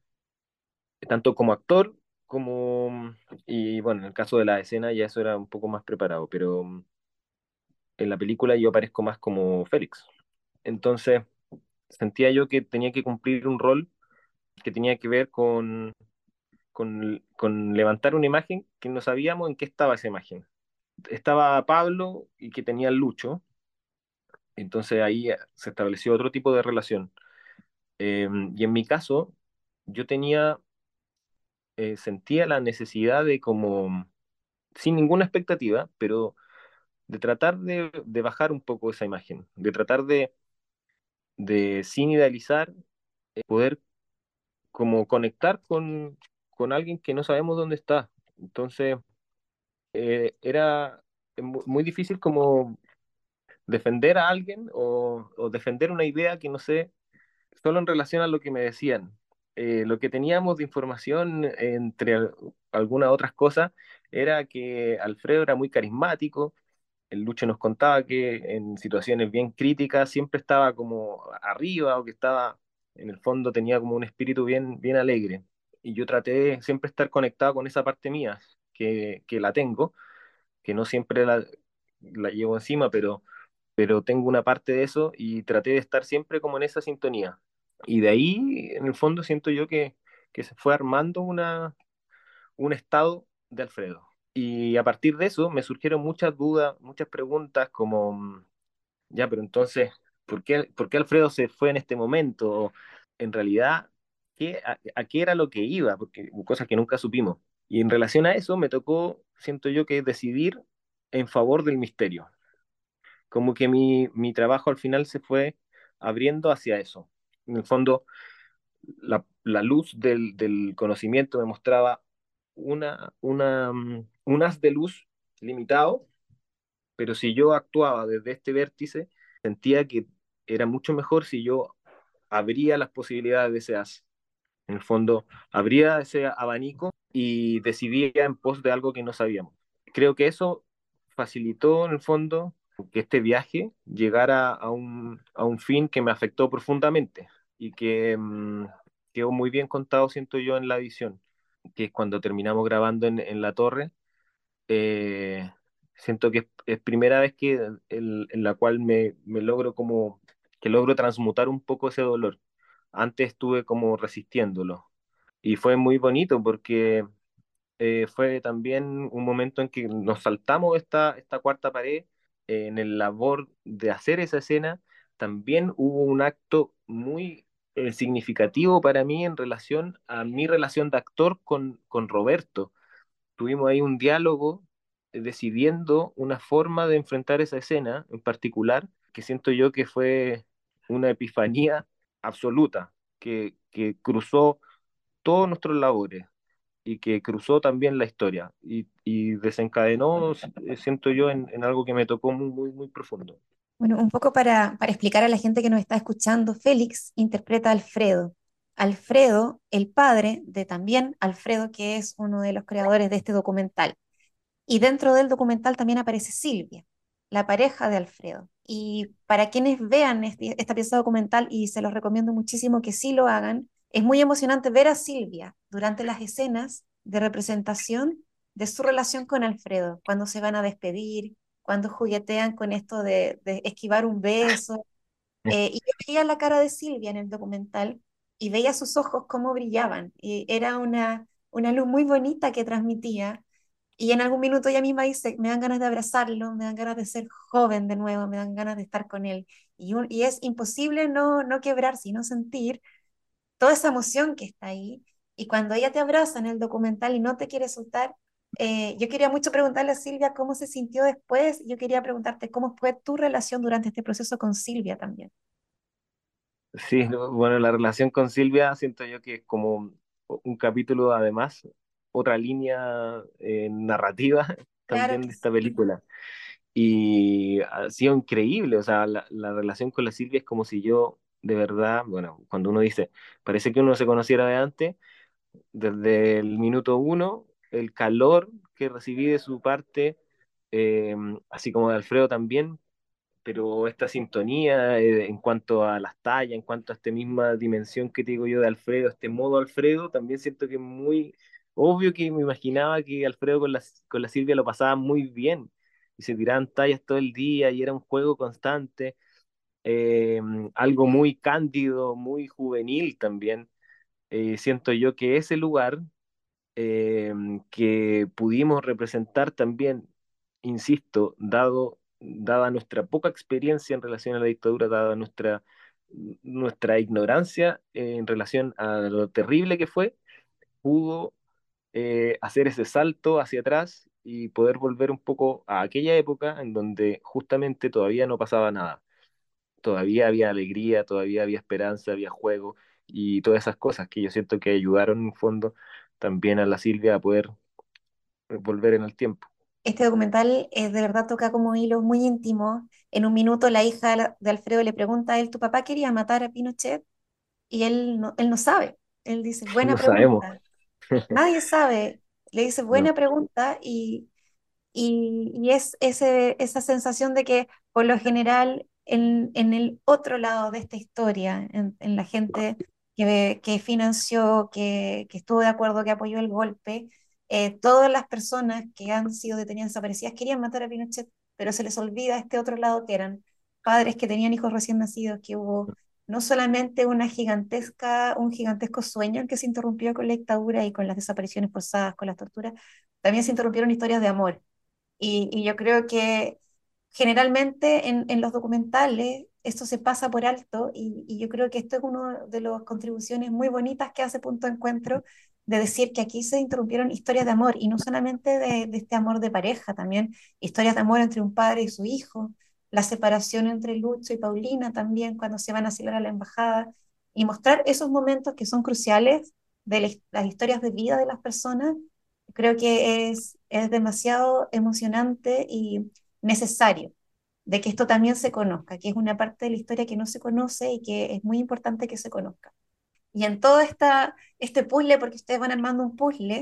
tanto como actor como, y bueno, en el caso de la escena ya eso era un poco más preparado, pero mm, en la película yo aparezco más como Félix. Entonces sentía yo que tenía que cumplir un rol que tenía que ver con, con, con levantar una imagen que no sabíamos en qué estaba esa imagen. Estaba Pablo y que tenía el Lucho, entonces ahí eh, se estableció otro tipo de relación. Eh, y en mi caso, yo tenía, eh, sentía la necesidad de como, sin ninguna expectativa, pero de tratar de, de bajar un poco esa imagen, de tratar de, de sin idealizar, eh, poder como conectar con, con alguien que no sabemos dónde está. Entonces, eh, era mu- muy difícil como defender a alguien o, o defender una idea que no sé, solo en relación a lo que me decían. Eh, lo que teníamos de información entre al- algunas otras cosas era que Alfredo era muy carismático. El Lucho nos contaba que en situaciones bien críticas siempre estaba como arriba o que estaba, en el fondo tenía como un espíritu bien, bien alegre. Y yo traté de siempre estar conectado con esa parte mía, que, que la tengo, que no siempre la, la llevo encima, pero, pero tengo una parte de eso y traté de estar siempre como en esa sintonía. Y de ahí, en el fondo, siento yo que, que se fue armando una, un estado de Alfredo. Y a partir de eso me surgieron muchas dudas, muchas preguntas como, mm, ya, pero entonces, ¿por qué, por qué Alfredo se fue en este momento? En realidad, ¿qué, a, a qué era lo que iba? Porque cosas que nunca supimos. Y en relación a eso me tocó, siento yo, que decidir en favor del misterio. Como que mi, mi trabajo al final se fue abriendo hacia eso. En el fondo, la, la luz del, del conocimiento me mostraba una, una, mm, un haz de luz limitado, pero si yo actuaba desde este vértice, sentía que era mucho mejor si yo abría las posibilidades de ese haz. En el fondo, abría ese abanico y decidía en pos de algo que no sabíamos. Creo que eso facilitó, en el fondo, que este viaje llegara a un, a un fin que me afectó profundamente y que mm, quedó muy bien contado, siento yo, en la edición, que es cuando terminamos grabando en, en la torre. eh, Siento que es, es primera vez que el- en la cual me, me logro como que logro transmutar un poco ese dolor. Antes estuve como resistiéndolo y fue muy bonito porque eh, fue también un momento en que nos saltamos esta, esta cuarta pared. Eh, en el labor de hacer esa escena también hubo un acto muy eh, significativo para mí en relación a mi relación de actor con, con Roberto. Tuvimos ahí un diálogo eh, decidiendo una forma de enfrentar esa escena en particular, que siento yo que fue una epifanía absoluta, que, que cruzó todos nuestros labores y que cruzó también la historia y, y desencadenó, eh, siento yo, en, en algo que me tocó muy, muy, muy profundo. Bueno, un poco para, para explicar a la gente que nos está escuchando, Félix interpreta a Alfredo. Alfredo, el padre de también Alfredo, que es uno de los creadores de este documental. Y dentro del documental también aparece Silvia, la pareja de Alfredo. Y para quienes vean este- esta pieza documental, y se los recomiendo muchísimo que sí lo hagan, es muy emocionante ver a Silvia durante las escenas de representación de su relación con Alfredo, cuando se van a despedir, cuando juguetean con esto de, de esquivar un beso. Eh, y yo veía la cara de Silvia en el documental y veía sus ojos cómo brillaban. Y era una, una luz muy bonita que transmitía y en algún minuto ella misma dice, me dan ganas de abrazarlo, me dan ganas de ser joven de nuevo, me dan ganas de estar con él. Y, un- y es imposible no, no quebrarse y no sentir toda esa emoción que está ahí. Y cuando ella te abraza en el documental y no te quiere soltar, eh, yo quería mucho preguntarle a Silvia cómo se sintió después. Yo quería preguntarte cómo fue tu relación durante este proceso con Silvia también. Sí, no, bueno, la relación con Silvia siento yo que es como un capítulo, además, otra línea eh, narrativa Claro también que de esta sí. película. Y ha sido increíble, o sea, la, la relación con la Silvia es como si yo, de verdad, bueno, cuando uno dice, parece que uno se conociera de antes, desde el minuto uno, el calor que recibí de su parte, eh, así como de Alfredo también, pero esta sintonía eh, en cuanto a las tallas, en cuanto a esta misma dimensión que te digo yo de Alfredo, este modo Alfredo, también siento que es muy obvio que me imaginaba que Alfredo con la, con la Silvia lo pasaba muy bien y se tiraban tallas todo el día y era un juego constante, eh, algo muy cándido, muy juvenil también. Eh, siento yo que ese lugar eh, que pudimos representar también, insisto, dado, dada nuestra poca experiencia en relación a la dictadura, dada nuestra, nuestra ignorancia en relación a lo terrible que fue, pudo eh, hacer ese salto hacia atrás y poder volver un poco a aquella época en donde justamente todavía no pasaba nada. Todavía había alegría, todavía había esperanza, había juego y todas esas cosas que yo siento que ayudaron en el fondo también a la Silvia a poder volver en el tiempo. Este documental eh, de verdad toca como hilos muy íntimos. En un minuto la hija de la- de Alfredo le pregunta a él, ¿tu papá quería matar a Pinochet? Y él no, él no sabe. Él dice, buena No sabemos. pregunta. Nadie sabe. Le dice, No. buena pregunta y, y, y es ese, esa sensación de que por lo general en, en el otro lado de esta historia, en, en la gente que, que financió, que, que estuvo de acuerdo, que apoyó el golpe, eh, todas las personas que han sido detenidas desaparecidas querían matar a Pinochet, pero se les olvida este otro lado que eran padres que tenían hijos recién nacidos, que hubo no solamente una gigantesca, un gigantesco sueño en que se interrumpió con la dictadura y con las desapariciones forzadas, con las torturas, también se interrumpieron historias de amor. Y, y yo creo que generalmente en, en los documentales esto se pasa por alto y, y yo creo que esto es una de las contribuciones muy bonitas que hace Punto de Encuentro, de decir que aquí se interrumpieron historias de amor y no solamente de, de este amor de pareja, también historias de amor entre un padre y su hijo, la separación entre Lucho y Paulina también cuando se van a asilar a la embajada y mostrar esos momentos que son cruciales de la- las historias de vida de las personas. Creo que es, es demasiado emocionante y necesario de que esto también se conozca, que es una parte de la historia que no se conoce y que es muy importante que se conozca. Y en todo esta, este puzzle, porque ustedes van armando un puzzle,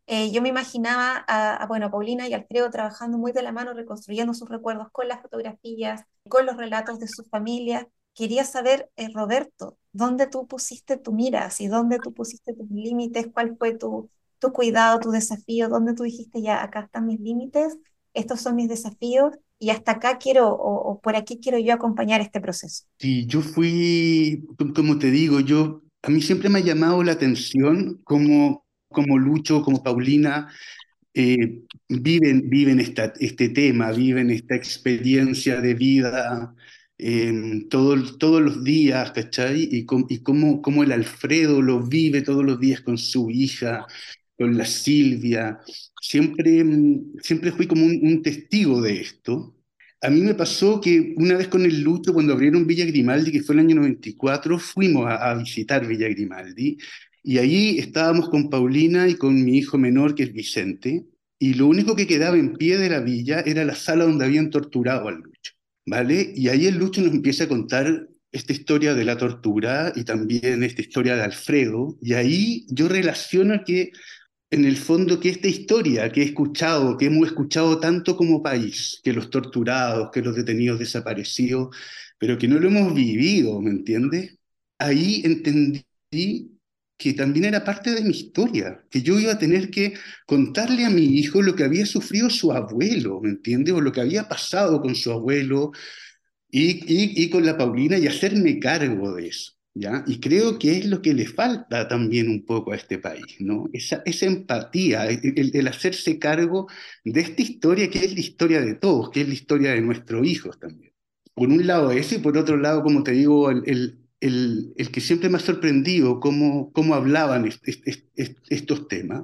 eh, yo me imaginaba a, a, bueno, a Paulina y Alfredo trabajando muy de la mano, reconstruyendo sus recuerdos con las fotografías, con los relatos de su familia. Quería saber, eh, Roberto, ¿dónde tú pusiste tu mira? ¿Y dónde tú pusiste tus límites? ¿Cuál fue tu, tu cuidado, tu desafío? ¿Dónde tú dijiste, ya, acá están mis límites, estos son mis desafíos y hasta acá quiero, o, o por aquí quiero yo acompañar este proceso? Sí, yo fui, com- como te digo, yo, a mí siempre me ha llamado la atención cómo, cómo Lucho, como Paulina, eh, viven, viven esta, este tema, viven esta experiencia de vida eh, todo- todos los días, ¿cachai? Y, com- y cómo, cómo el Alfredo lo vive todos los días con su hija, con la Silvia. Siempre, mm, siempre fui como un, un testigo de esto. A mí me pasó que una vez con el Lucho, cuando abrieron Villa Grimaldi, que fue el año noventa y cuatro, fuimos a, a visitar Villa Grimaldi. Y allí estábamos con Paulina y con mi hijo menor, que es Vicente, y lo único que quedaba en pie de la villa era la sala donde habían torturado al Lucho, ¿vale? Y ahí el Lucho nos empieza a contar esta historia de la tortura y también esta historia de Alfredo, y ahí yo relaciono que en el fondo que esta historia que he escuchado, que hemos escuchado tanto como país, que los torturados, que los detenidos desaparecidos, pero que no lo hemos vivido, ¿me entiendes? Ahí entendí que también era parte de mi historia, que yo iba a tener que contarle a mi hijo lo que había sufrido su abuelo, ¿me entiendes? O lo que había pasado con su abuelo, y, y, y con la Paulina y hacerme cargo de eso, ¿ya? Y creo que es lo que le falta también un poco a este país, ¿no? Esa, esa empatía, el, el- el hacerse cargo de esta historia que es la historia de todos, que es la historia de nuestros hijos también. Por un lado eso y por otro lado, como te digo, el, el, el- el que siempre me ha sorprendido cómo, cómo hablaban est- est- est- est- estos temas.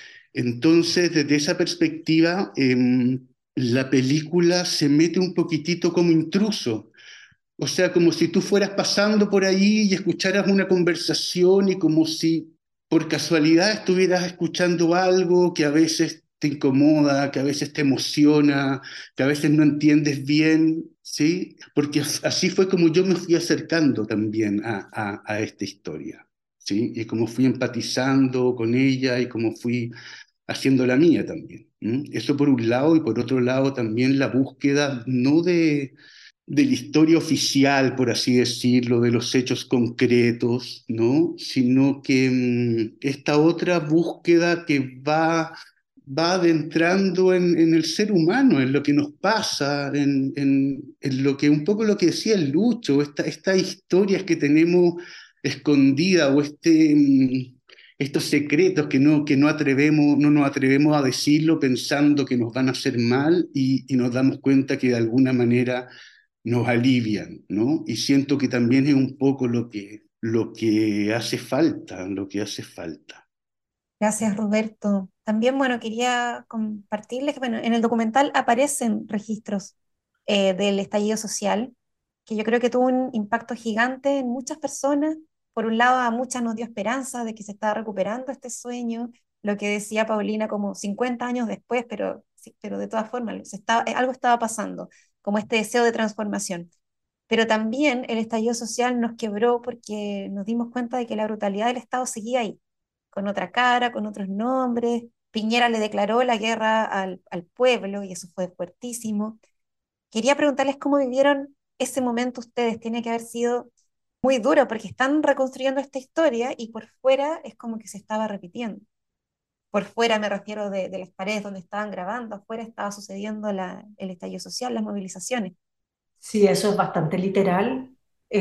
Entonces, desde esa perspectiva, eh, la película se mete un poquitito como intruso, o sea, como si tú fueras pasando por ahí y escucharas una conversación y como si por casualidad estuvieras escuchando algo que a veces te incomoda, que a veces te emociona, que a veces no entiendes bien, ¿sí? Porque así fue como yo me fui acercando también a, a, a esta historia, ¿sí? Y como fui empatizando con ella y como fui haciendo la mía también. ¿M? Eso por un lado, y por otro lado también la búsqueda no de, de la historia oficial, por así decirlo, de los hechos concretos, ¿no? Sino que mm, esta otra búsqueda que va, va adentrando en, en el ser humano, en lo que nos pasa, en, en- en lo que un poco lo que decía el Lucho, esta, estas historias que tenemos escondidas o este, mm, estos secretos que no, que no atrevemos, no nos atrevemos a decirlo pensando que nos van a hacer mal y, y nos damos cuenta que de alguna manera nos alivian, ¿no? Y siento que también es un poco lo que, lo que hace falta, lo que hace falta. Gracias, Roberto. También, bueno, quería compartirles que, bueno, en el documental aparecen registros eh, del estallido social, que yo creo que tuvo un impacto gigante en muchas personas. Por un lado, a muchas nos dio esperanza de que se estaba recuperando este sueño, lo que decía Paulina como cincuenta años después, pero, sí, pero de todas formas, se estaba, eh, algo estaba pasando, como este deseo de transformación. Pero también el estallido social nos quebró porque nos dimos cuenta de que la brutalidad del Estado seguía ahí, con otra cara, con otros nombres. Piñera le declaró la guerra al, al pueblo y eso fue fuertísimo. Quería preguntarles cómo vivieron ese momento ustedes. Tiene que haber sido muy duro porque están reconstruyendo esta historia y por fuera es como que se estaba repitiendo. Por fuera me refiero de, de las paredes donde estaban grabando, afuera estaba sucediendo la, el estallido social, las movilizaciones. Sí, eso es bastante literal.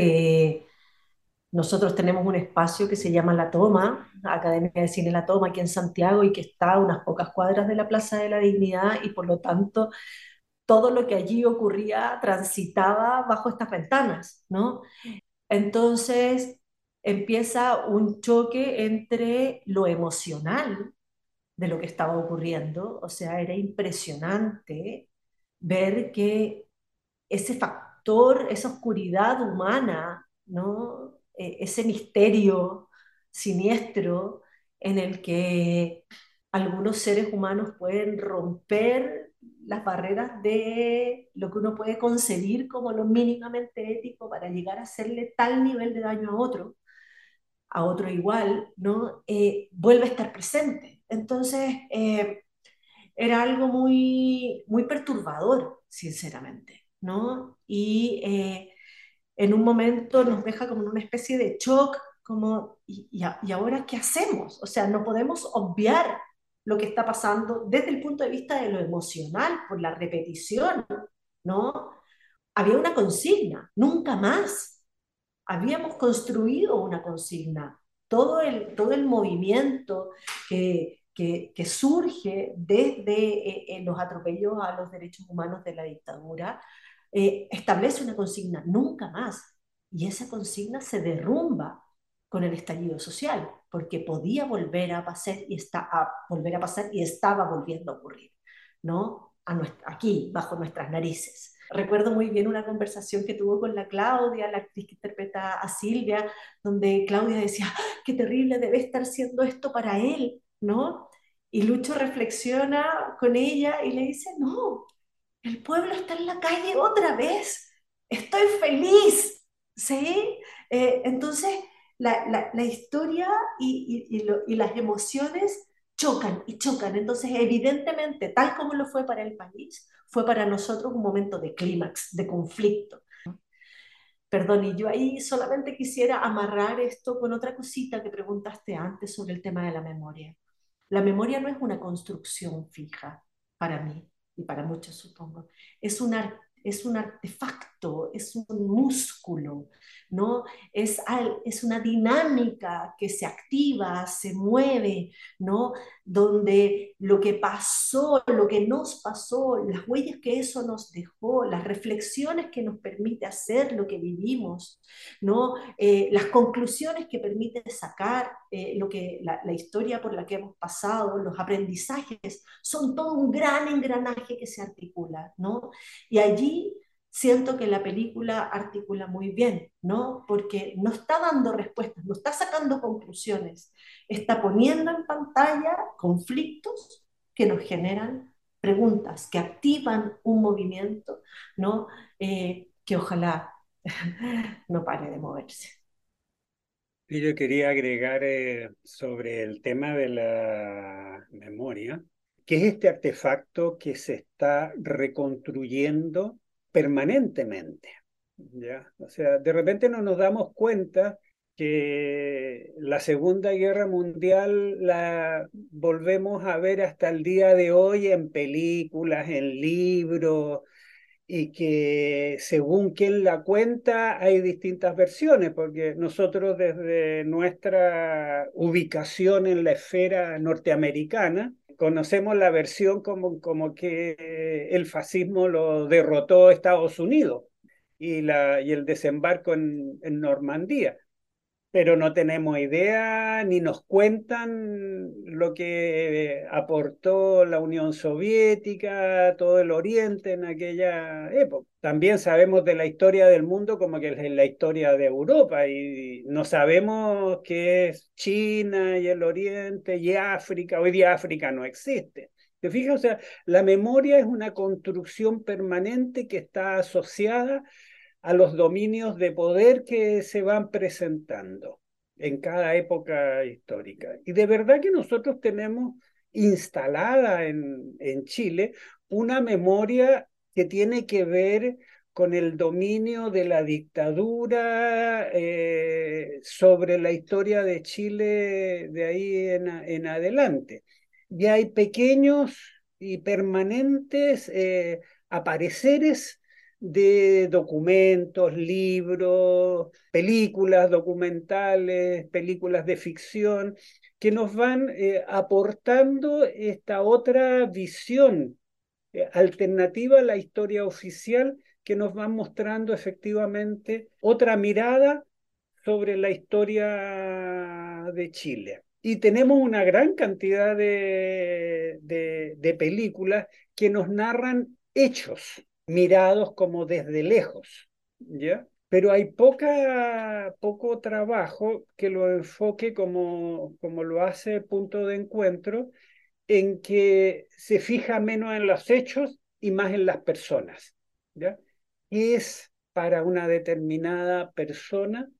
Eh, Nosotros tenemos un espacio que se llama La Toma, Academia de Cine La Toma, aquí en Santiago, y que está a unas pocas cuadras de la Plaza de la Dignidad, y por lo tanto todo lo que allí ocurría transitaba bajo estas ventanas, ¿no? Entonces empieza un choque entre lo emocional de lo que estaba ocurriendo, o sea, era impresionante ver que ese factor, esa oscuridad humana, ¿no? Eh, ese misterio siniestro en el que algunos seres humanos pueden romper las barreras de lo que uno puede concebir como lo mínimamente ético para llegar a hacerle tal nivel de daño a otro. a otro igual, ¿no? Eh, vuelve a estar presente. Entonces, eh, era algo muy, muy perturbador, sinceramente, ¿no? Y eh, en un momento nos deja como en una especie de shock, como, ¿y, y, a- y ahora qué hacemos? O sea, no podemos obviar lo que está pasando desde el punto de vista de lo emocional, por la repetición, ¿no? Había una consigna, nunca más. Habíamos construido una consigna. Todo el, todo el movimiento que, que, que surge desde eh, eh, los atropellos a los derechos humanos de la dictadura eh, establece una consigna, nunca más. Y esa consigna se derrumba con el estallido social, porque podía volver a pasar y, está, a volver a pasar y estaba volviendo a ocurrir, ¿no? A nuestra, aquí, bajo nuestras narices. Recuerdo muy bien una conversación que tuvo con la Claudia, la actriz que interpreta a Silvia, donde Claudia decía, ¡ah, qué terrible debe estar siendo esto para él, ¿no? Y Lucho reflexiona con ella y le dice, no, el pueblo está en la calle otra vez, estoy feliz, ¿sí? Eh, entonces, la, la, la historia y, y, y, lo, y las emociones chocan y chocan. Entonces, evidentemente, tal como lo fue para el país, fue para nosotros un momento de clímax, de conflicto. Perdón, y yo ahí solamente quisiera amarrar esto con otra cosita que preguntaste antes sobre el tema de la memoria. La memoria no es una construcción fija para mí y para muchos, supongo. Es un, ar- es un artefacto, es un músculo, ¿no? Es, al- es una dinámica que se activa, se mueve, ¿no? Donde lo que pasó, lo que nos pasó, las huellas que eso nos dejó, las reflexiones que nos permite hacer lo que vivimos, ¿no? Eh, las conclusiones que permite sacar, eh, lo que, la, la historia por la que hemos pasado, los aprendizajes, son todo un gran engranaje que se articula, ¿no? Y allí siento que la película articula muy bien, ¿no? Porque no está dando respuestas, no está sacando conclusiones, está poniendo en pantalla conflictos que nos generan preguntas, que activan un movimiento, ¿no? Eh, que ojalá no pare de moverse. Y yo quería agregar eh, sobre el tema de la memoria, que es este artefacto que se está reconstruyendo permanentemente, ¿ya? O sea, de repente no nos damos cuenta que la Segunda Guerra Mundial la volvemos a ver hasta el día de hoy en películas, en libros, y que según quien la cuenta hay distintas versiones, porque nosotros desde nuestra ubicación en la esfera norteamericana conocemos la versión como, como que el fascismo lo derrotó Estados Unidos y, la, y el desembarco en, en Normandía, pero no tenemos idea ni nos cuentan lo que aportó la Unión Soviética, todo el Oriente en aquella época. También sabemos de la historia del mundo como que es la historia de Europa y no sabemos qué es China y el Oriente y África. Hoy día África no existe. ¿Te fijas? O sea, la memoria es una construcción permanente que está asociada a los dominios de poder que se van presentando en cada época histórica. Y de verdad que nosotros tenemos instalada en, en Chile una memoria que tiene que ver con el dominio de la dictadura eh, sobre la historia de Chile de ahí en, en adelante. Y hay pequeños y permanentes eh, apareceres de documentos, libros, películas documentales, películas de ficción, que nos van eh, aportando esta otra visión eh, alternativa a la historia oficial, que nos van mostrando efectivamente otra mirada sobre la historia de Chile. Y tenemos una gran cantidad de, de, de películas que nos narran hechos mirados como desde lejos, ¿ya? Pero hay poca, poco trabajo que lo enfoque como, como lo hace Punto de Encuentro, en que se fija menos en los hechos y más en las personas, ¿ya? ¿Qué es para una determinada persona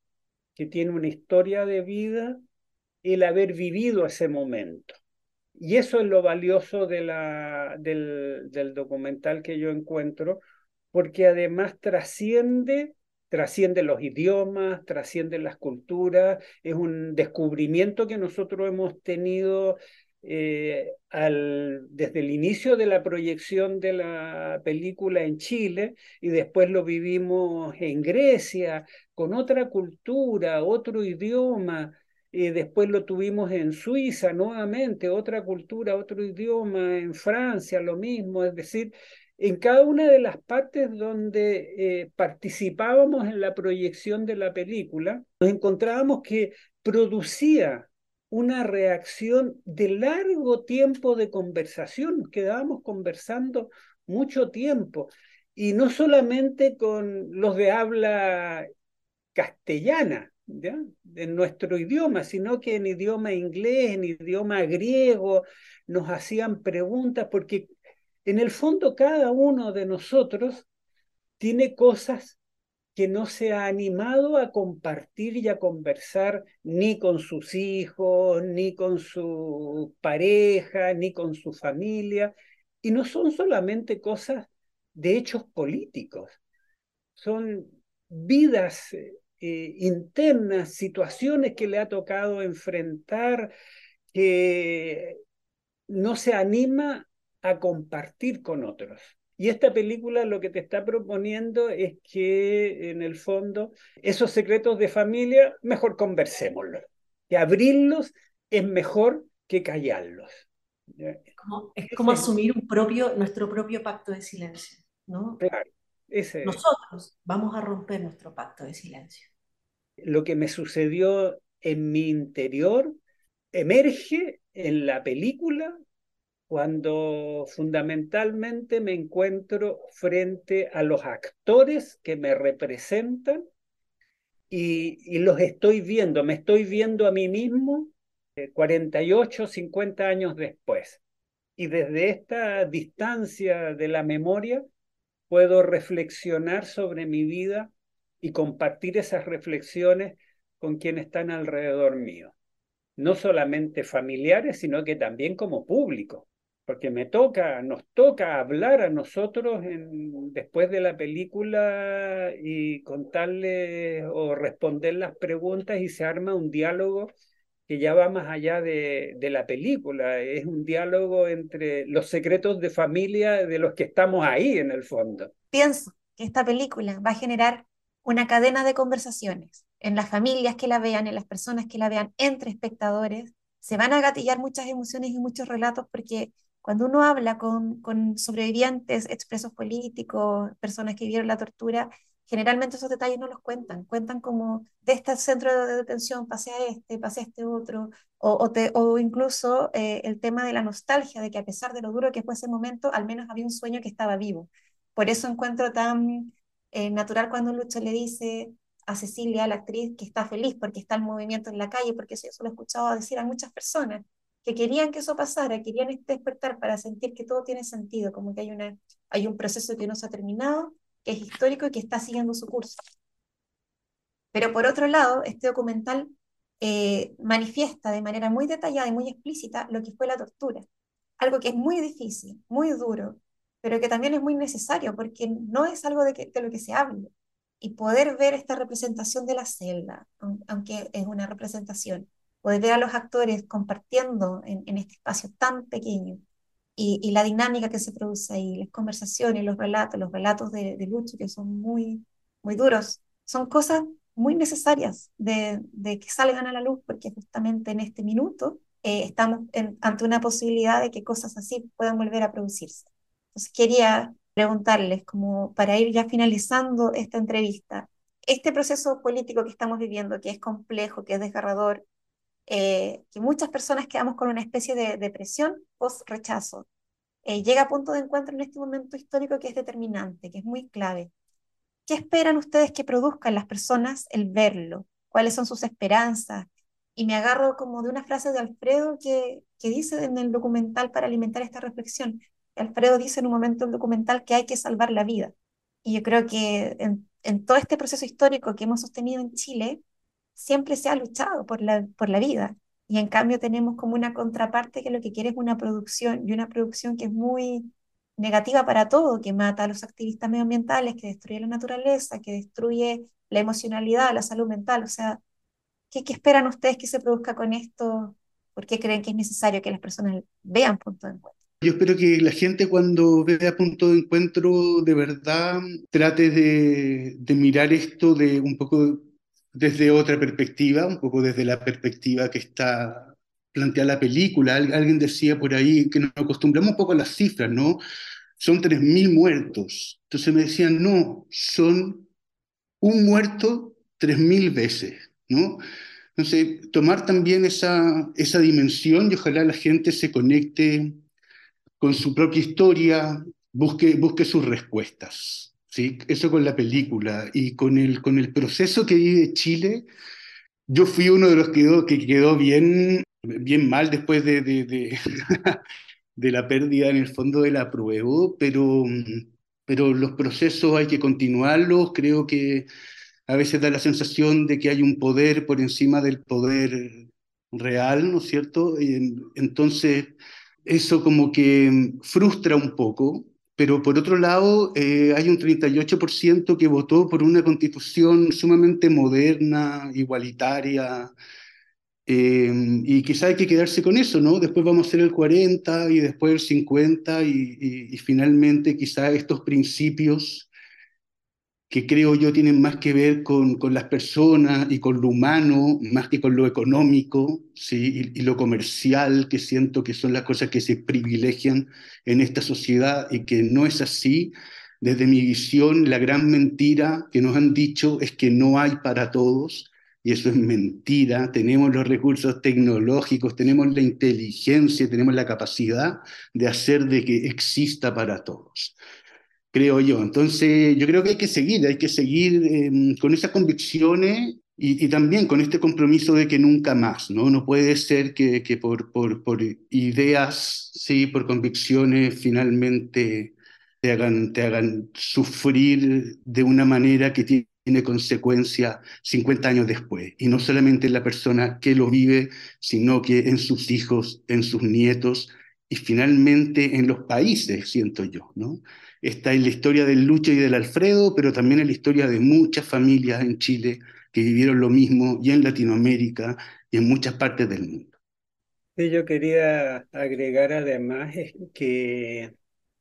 que tiene una historia de vida, el haber vivido ese momento. Y eso es lo valioso de la, del, del documental que yo encuentro, porque además trasciende, trasciende los idiomas, trasciende las culturas, es un descubrimiento que nosotros hemos tenido eh, al, desde el inicio de la proyección de la película en Chile, y después lo vivimos en Grecia, con otra cultura, otro idioma. Y después lo tuvimos en Suiza nuevamente, otra cultura, otro idioma, en Francia lo mismo, es decir, en cada una de las partes donde eh, participábamos en la proyección de la película, nos encontrábamos que producía una reacción de largo tiempo de conversación, quedábamos conversando mucho tiempo, y no solamente con los de habla castellana, ¿ya? En nuestro idioma, sino que en idioma inglés, en idioma griego, nos hacían preguntas, porque en el fondo cada uno de nosotros tiene cosas que no se ha animado a compartir y a conversar ni con sus hijos, ni con su pareja, ni con su familia, y no son solamente cosas de hechos políticos, son vidas eh, internas, situaciones que le ha tocado enfrentar, que no se anima a compartir con otros. Y esta película lo que te está proponiendo es que, en el fondo, esos secretos de familia, mejor conversémoslos. Que abrirlos es mejor que callarlos. Es como, es como asumir un propio, nuestro propio pacto de silencio, ¿no? Claro, ese es. Nosotros vamos a romper nuestro pacto de silencio. Lo que me sucedió en mi interior emerge en la película cuando fundamentalmente me encuentro frente a los actores que me representan y, y los estoy viendo, me estoy viendo a mí mismo eh, cuarenta y ocho, cincuenta años después. Y desde esta distancia de la memoria puedo reflexionar sobre mi vida y compartir esas reflexiones con quienes están alrededor mío. No solamente familiares, sino que también como público, porque me toca, nos toca hablar a nosotros en, después de la película y contarles o responder las preguntas, y se arma un diálogo que ya va más allá de, de la película, es un diálogo entre los secretos de familia de los que estamos ahí en el fondo. Pienso que esta película va a generar una cadena de conversaciones en las familias que la vean, en las personas que la vean, entre espectadores. Se van a gatillar muchas emociones y muchos relatos, porque cuando uno habla con, con sobrevivientes, expresos políticos, personas que vivieron la tortura, generalmente esos detalles no los cuentan, cuentan como de este centro de detención pasé a este, pasé a este otro, o, o, te, o incluso eh, el tema de la nostalgia, de que a pesar de lo duro que fue ese momento, al menos había un sueño que estaba vivo. Por eso encuentro tan eh, natural cuando Lucho le dice a Cecilia, la actriz, que está feliz porque está el movimiento en la calle, porque eso yo lo he escuchado decir a muchas personas, que querían que eso pasara, querían despertar para sentir que todo tiene sentido, como que hay, una, hay un proceso que no se ha terminado, que es histórico y que está siguiendo su curso. Pero por otro lado, este documental eh, manifiesta de manera muy detallada y muy explícita lo que fue la tortura, algo que es muy difícil, muy duro, pero que también es muy necesario, porque no es algo de, que, de lo que se hable. Y poder ver esta representación de la celda, aunque es una representación, poder ver a los actores compartiendo en, en este espacio tan pequeño, y, y la dinámica que se produce ahí, las conversaciones, los relatos, los relatos de, de Lucho, que son muy, muy duros, son cosas muy necesarias de, de que salgan a la luz, porque justamente en este minuto eh, estamos en, ante una posibilidad de que cosas así puedan volver a producirse. Entonces quería preguntarles, como para ir ya finalizando esta entrevista, este proceso político que estamos viviendo, que es complejo, que es desgarrador, eh, que muchas personas quedamos con una especie de depresión post-rechazo, eh, llega a punto de encuentro en este momento histórico que es determinante, que es muy clave. ¿Qué esperan ustedes que produzcan las personas el verlo? ¿Cuáles son sus esperanzas? Y me agarro como de una frase de Alfredo que, que dice en el documental para alimentar esta reflexión. Alfredo dice en un momento del documental que hay que salvar la vida. Y yo creo que en, en todo este proceso histórico que hemos sostenido en Chile, siempre se ha luchado por la, por la vida. Y en cambio tenemos como una contraparte que lo que quiere es una producción, y una producción que es muy negativa para todo, que mata a los activistas medioambientales, que destruye la naturaleza, que destruye la emocionalidad, la salud mental. O sea, ¿qué, qué esperan ustedes que se produzca con esto? ¿Por qué creen que es necesario que las personas vean Punto de Encuentro? Yo espero que la gente cuando vea Punto de Encuentro de verdad trate de, de mirar esto de un poco desde otra perspectiva, un poco desde la perspectiva que está planteada la película. Al- alguien decía por ahí que nos acostumbramos un poco a las cifras, ¿no? Son tres mil muertos. Entonces me decían, no, son un muerto tres mil veces, ¿no? Entonces, tomar también esa, esa dimensión y ojalá la gente se conecte con su propia historia, busque, busque sus respuestas. ¿Sí? Eso con la película y con el, con el proceso que vive Chile. Yo fui uno de los que quedó, que quedó bien, bien mal después de, de, de, de la pérdida en el fondo del apruebo, pero, pero los procesos hay que continuarlos. Creo que a veces da la sensación de que hay un poder por encima del poder real, ¿no es cierto? Y, entonces, eso como que frustra un poco, pero por otro lado, eh, hay un treinta y ocho por ciento que votó por una constitución sumamente moderna, igualitaria, eh, y quizá hay que quedarse con eso, ¿no? Después vamos a hacer el cuarenta y después el cincuenta y, y, y finalmente quizá estos principios que creo yo tienen más que ver con, con las personas y con lo humano, más que con lo económico, ¿sí? y, y lo comercial, que siento que son las cosas que se privilegian en esta sociedad y que no es así. Desde mi visión, la gran mentira que nos han dicho es que no hay para todos, y eso es mentira. Tenemos los recursos tecnológicos, tenemos la inteligencia, tenemos la capacidad de hacer de que exista para todos, creo yo. Entonces, yo creo que hay que seguir, hay que seguir eh, con esas convicciones y, y también con este compromiso de que nunca más, ¿no? No puede ser que, que por, por, por ideas, sí, por convicciones, finalmente te hagan, te hagan sufrir de una manera que tiene tiene consecuencias cincuenta años después, y no solamente en la persona que lo vive, sino que en sus hijos, en sus nietos y finalmente en los países, siento yo, ¿no? Está en la historia del Lucho y del Alfredo, pero también en la historia de muchas familias en Chile que vivieron lo mismo, y en Latinoamérica y en muchas partes del mundo. Sí, yo quería agregar además es que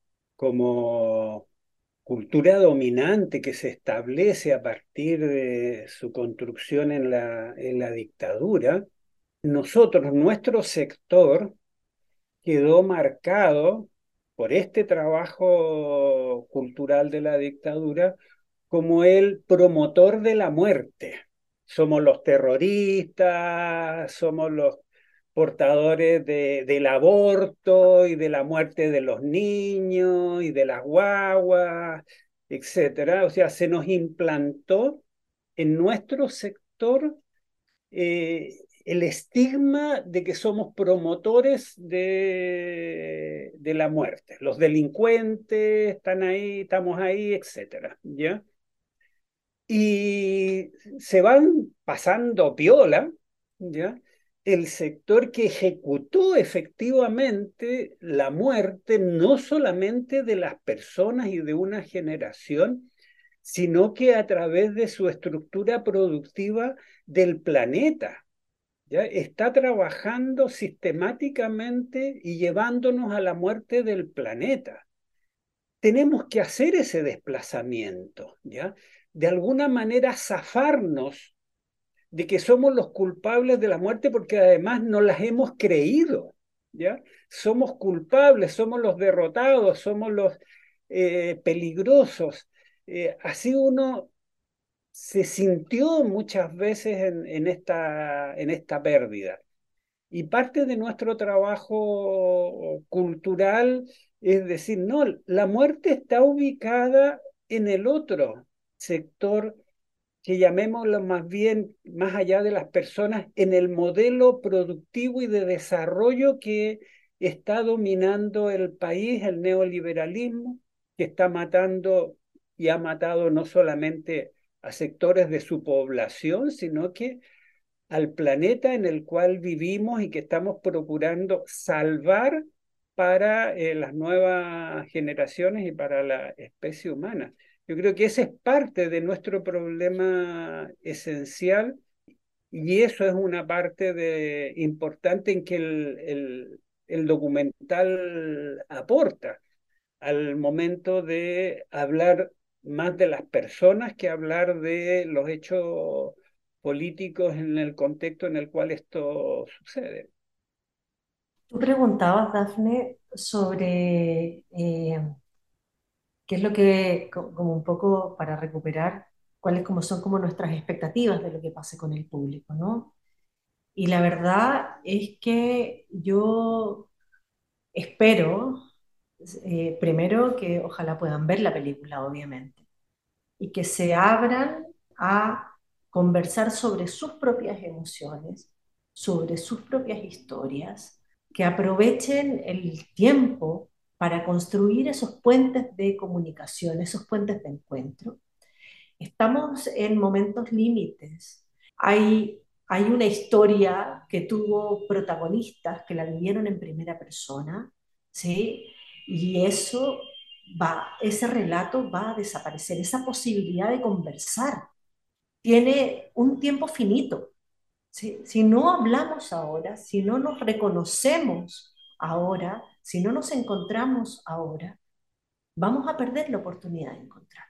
como cultura dominante que se establece a partir de su construcción en la, en la dictadura, nosotros, nuestro sector, quedó marcado por este trabajo cultural de la dictadura como el promotor de la muerte. Somos los terroristas, somos los portadores de, del aborto y de la muerte de los niños y de las guaguas, etcétera. O sea, se nos implantó en nuestro sector eh, el estigma de que somos promotores de, de la muerte. Los delincuentes están ahí, estamos ahí, etcétera, ¿ya? Y se van pasando piola, ¿ya? El sector que ejecutó efectivamente la muerte, no solamente de las personas y de una generación, sino que a través de su estructura productiva del planeta, ¿ya? Está trabajando sistemáticamente y llevándonos a la muerte del planeta. Tenemos que hacer ese desplazamiento, ¿ya? De alguna manera zafarnos de que somos los culpables de la muerte porque además no las hemos creído, ¿ya? Somos culpables, somos los derrotados, somos los eh, peligrosos. Eh, así uno se sintió muchas veces en, en, esta, en esta pérdida. Y parte de nuestro trabajo cultural es decir, no, la muerte está ubicada en el otro sector, que llamémoslo más bien, más allá de las personas, en el modelo productivo y de desarrollo que está dominando el país, el neoliberalismo, que está matando y ha matado no solamente a sectores de su población, sino que al planeta en el cual vivimos y que estamos procurando salvar para eh, las nuevas generaciones y para la especie humana. Yo creo que ese es parte de nuestro problema esencial y eso es una parte de, importante en que el, el, el documental aporta al momento de hablar más de las personas que hablar de los hechos políticos en el contexto en el cual esto sucede. Tú preguntabas, Dafne, sobre eh, qué es lo que, co- como un poco para recuperar, cuáles como son como nuestras expectativas de lo que pase con el público, ¿no? Y la verdad es que yo espero, eh, primero, que ojalá puedan ver la película, obviamente, y que se abran a conversar sobre sus propias emociones, sobre sus propias historias, que aprovechen el tiempo para construir esos puentes de comunicación, esos puentes de encuentro. Estamos en momentos límites. Hay, hay una historia que tuvo protagonistas que la vivieron en primera persona, ¿sí? Y eso va, ese relato va a desaparecer, esa posibilidad de conversar tiene un tiempo finito. ¿Sí? Si no hablamos ahora, si no nos reconocemos ahora, si no nos encontramos ahora, vamos a perder la oportunidad de encontrarnos.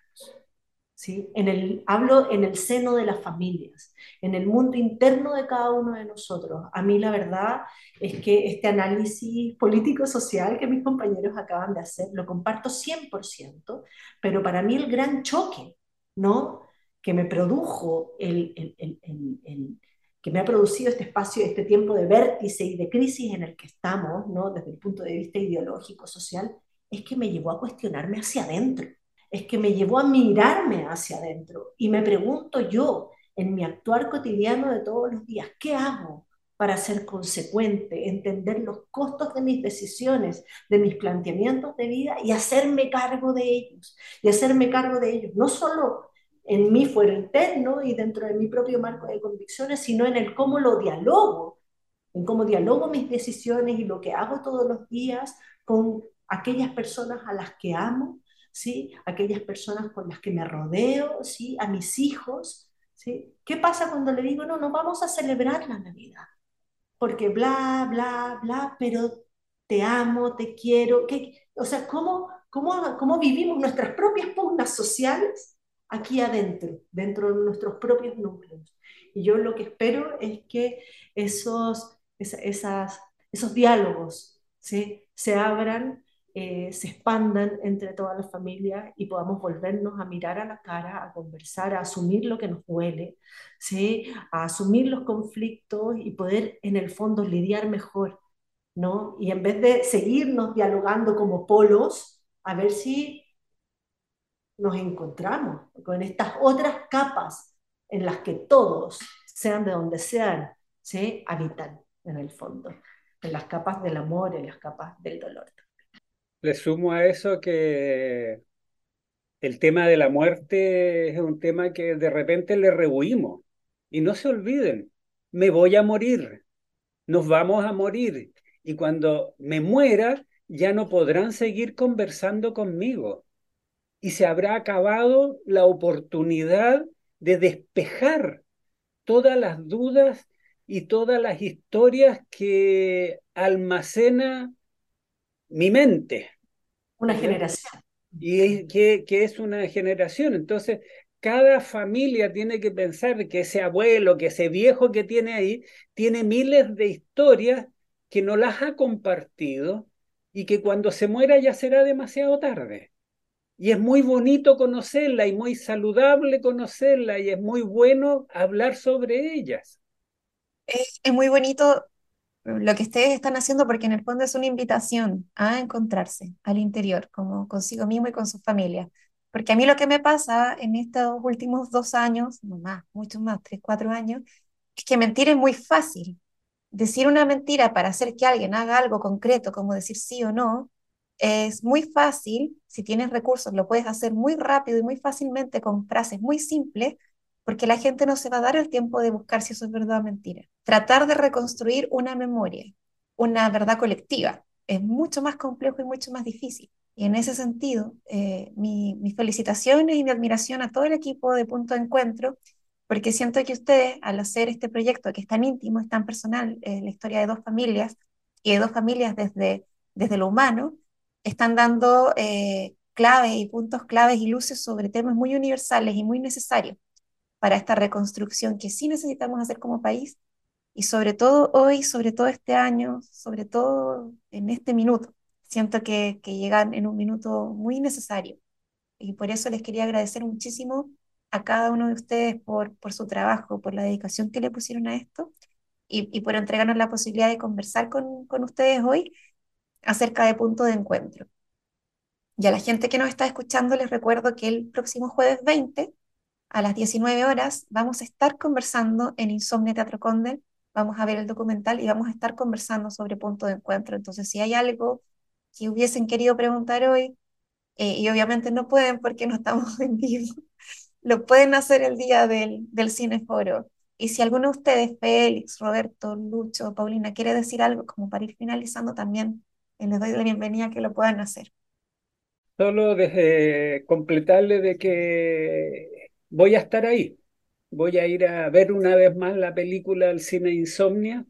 ¿Sí? En el, hablo en el seno de las familias, en el mundo interno de cada uno de nosotros. A mí la verdad es que este análisis político-social que mis compañeros acaban de hacer, lo comparto cien por ciento, pero para mí el gran choque, ¿no? Que me produjo, el, el, el, el, el que me ha producido este espacio, este tiempo de vértice y de crisis en el que estamos, ¿no? Desde el punto de vista ideológico, social, es que me llevó a cuestionarme hacia adentro, es que me llevó a mirarme hacia adentro y me pregunto yo, en mi actuar cotidiano de todos los días, ¿qué hago para ser consecuente, entender los costos de mis decisiones, de mis planteamientos de vida y hacerme cargo de ellos? Y hacerme cargo de ellos, no solo en mi fuero interno y dentro de mi propio marco de convicciones, sino en el cómo lo dialogo, en cómo dialogo mis decisiones y lo que hago todos los días con aquellas personas a las que amo, ¿sí? Aquellas personas con las que me rodeo, ¿sí? A mis hijos, ¿sí? ¿Qué pasa cuando le digo, no, no vamos a celebrar la Navidad? Porque bla, bla, bla, pero te amo, te quiero. ¿Qué? O sea, ¿cómo, cómo, cómo vivimos nuestras propias pugnas sociales aquí adentro, dentro de nuestros propios núcleos? Y yo lo que espero es que esos, esa- esas, esos diálogos, ¿sí? Se abran, eh, se expandan entre todas las familias y podamos volvernos a mirar a la cara, a conversar, a asumir lo que nos duele, ¿sí? A asumir los conflictos y poder en el fondo lidiar mejor, ¿no? Y en vez de seguirnos dialogando como polos, a ver si nos encontramos con estas otras capas en las que todos, sean de donde sean, ¿sí? Habitan en el fondo, en las capas del amor, en las capas del dolor. Le sumo a eso que el tema de la muerte es un tema que de repente le rehuimos. Y no se olviden, me voy a morir, nos vamos a morir. Y cuando me muera, ya no podrán seguir conversando conmigo. Y se habrá acabado la oportunidad de despejar todas las dudas y todas las historias que almacena mi mente. Una ¿Ya? generación. Y que, que es una generación. Entonces, cada familia tiene que pensar que ese abuelo, que ese viejo que tiene ahí, tiene miles de historias que no las ha compartido y que cuando se muera ya será demasiado tarde. Y es muy bonito conocerla y muy saludable conocerla y es muy bueno hablar sobre ellas. Es, es muy bonito lo que ustedes están haciendo porque en el fondo es una invitación a encontrarse al interior, como consigo mismo y con su familia. Porque a mí lo que me pasa en estos últimos dos años, no más, mucho más, tres, cuatro años, es que mentir es muy fácil. Decir una mentira para hacer que alguien haga algo concreto, como decir sí o no, es muy fácil. Si tienes recursos, lo puedes hacer muy rápido y muy fácilmente con frases muy simples, porque la gente no se va a dar el tiempo de buscar si eso es verdad o mentira. Tratar de reconstruir una memoria, una verdad colectiva, es mucho más complejo y mucho más difícil. Y en ese sentido, eh, mi, mis felicitaciones y mi admiración a todo el equipo de Punto de Encuentro, porque siento que ustedes, al hacer este proyecto que es tan íntimo, es tan personal, eh, la historia de dos familias, y de dos familias desde, desde lo humano, están dando eh, claves y puntos claves y luces sobre temas muy universales y muy necesarios para esta reconstrucción que sí necesitamos hacer como país, y sobre todo hoy, sobre todo este año, sobre todo en este minuto. Siento que, que llegan en un minuto muy necesario, y por eso les quería agradecer muchísimo a cada uno de ustedes por, por su trabajo, por la dedicación que le pusieron a esto, y, y por entregarnos la posibilidad de conversar con, con ustedes hoy acerca de Punto de Encuentro. Y a la gente que nos está escuchando les recuerdo que el próximo jueves veinte a las diecinueve horas vamos a estar conversando en Insomnia Teatro Condel, vamos a ver el documental y vamos a estar conversando sobre Punto de Encuentro. Entonces, si hay algo que hubiesen querido preguntar hoy, eh, y obviamente no pueden porque no estamos en vivo, lo pueden hacer el día del, del Cineforo. Y si alguno de ustedes, Félix, Roberto, Lucho, Paulina, quiere decir algo como para ir finalizando también, eh, les doy la bienvenida a que lo puedan hacer. Solo desde completarle de que voy a estar ahí. Voy a ir a ver una vez más la película al cine Insomnia,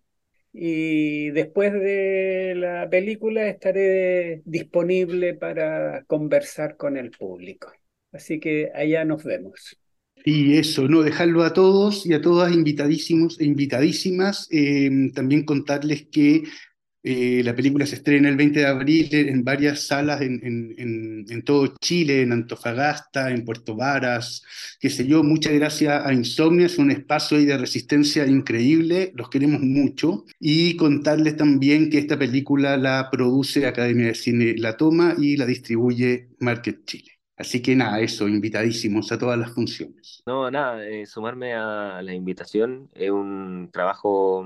y después de la película estaré disponible para conversar con el público. Así que allá nos vemos. Y eso, no dejarlo a todos y a todas invitadísimos e invitadísimas. Eh, también contarles que eh, la película se estrena el veinte de abril en varias salas en, en, en, en todo Chile, en Antofagasta, en Puerto Varas, qué sé yo. Muchas gracias a Insomnia, es un espacio ahí de resistencia increíble, los queremos mucho. Y contarles también que esta película la produce Academia de Cine La Toma y la distribuye Market Chile. Así que nada, eso, invitadísimos a todas las funciones. No, nada, eh, sumarme a la invitación es un trabajo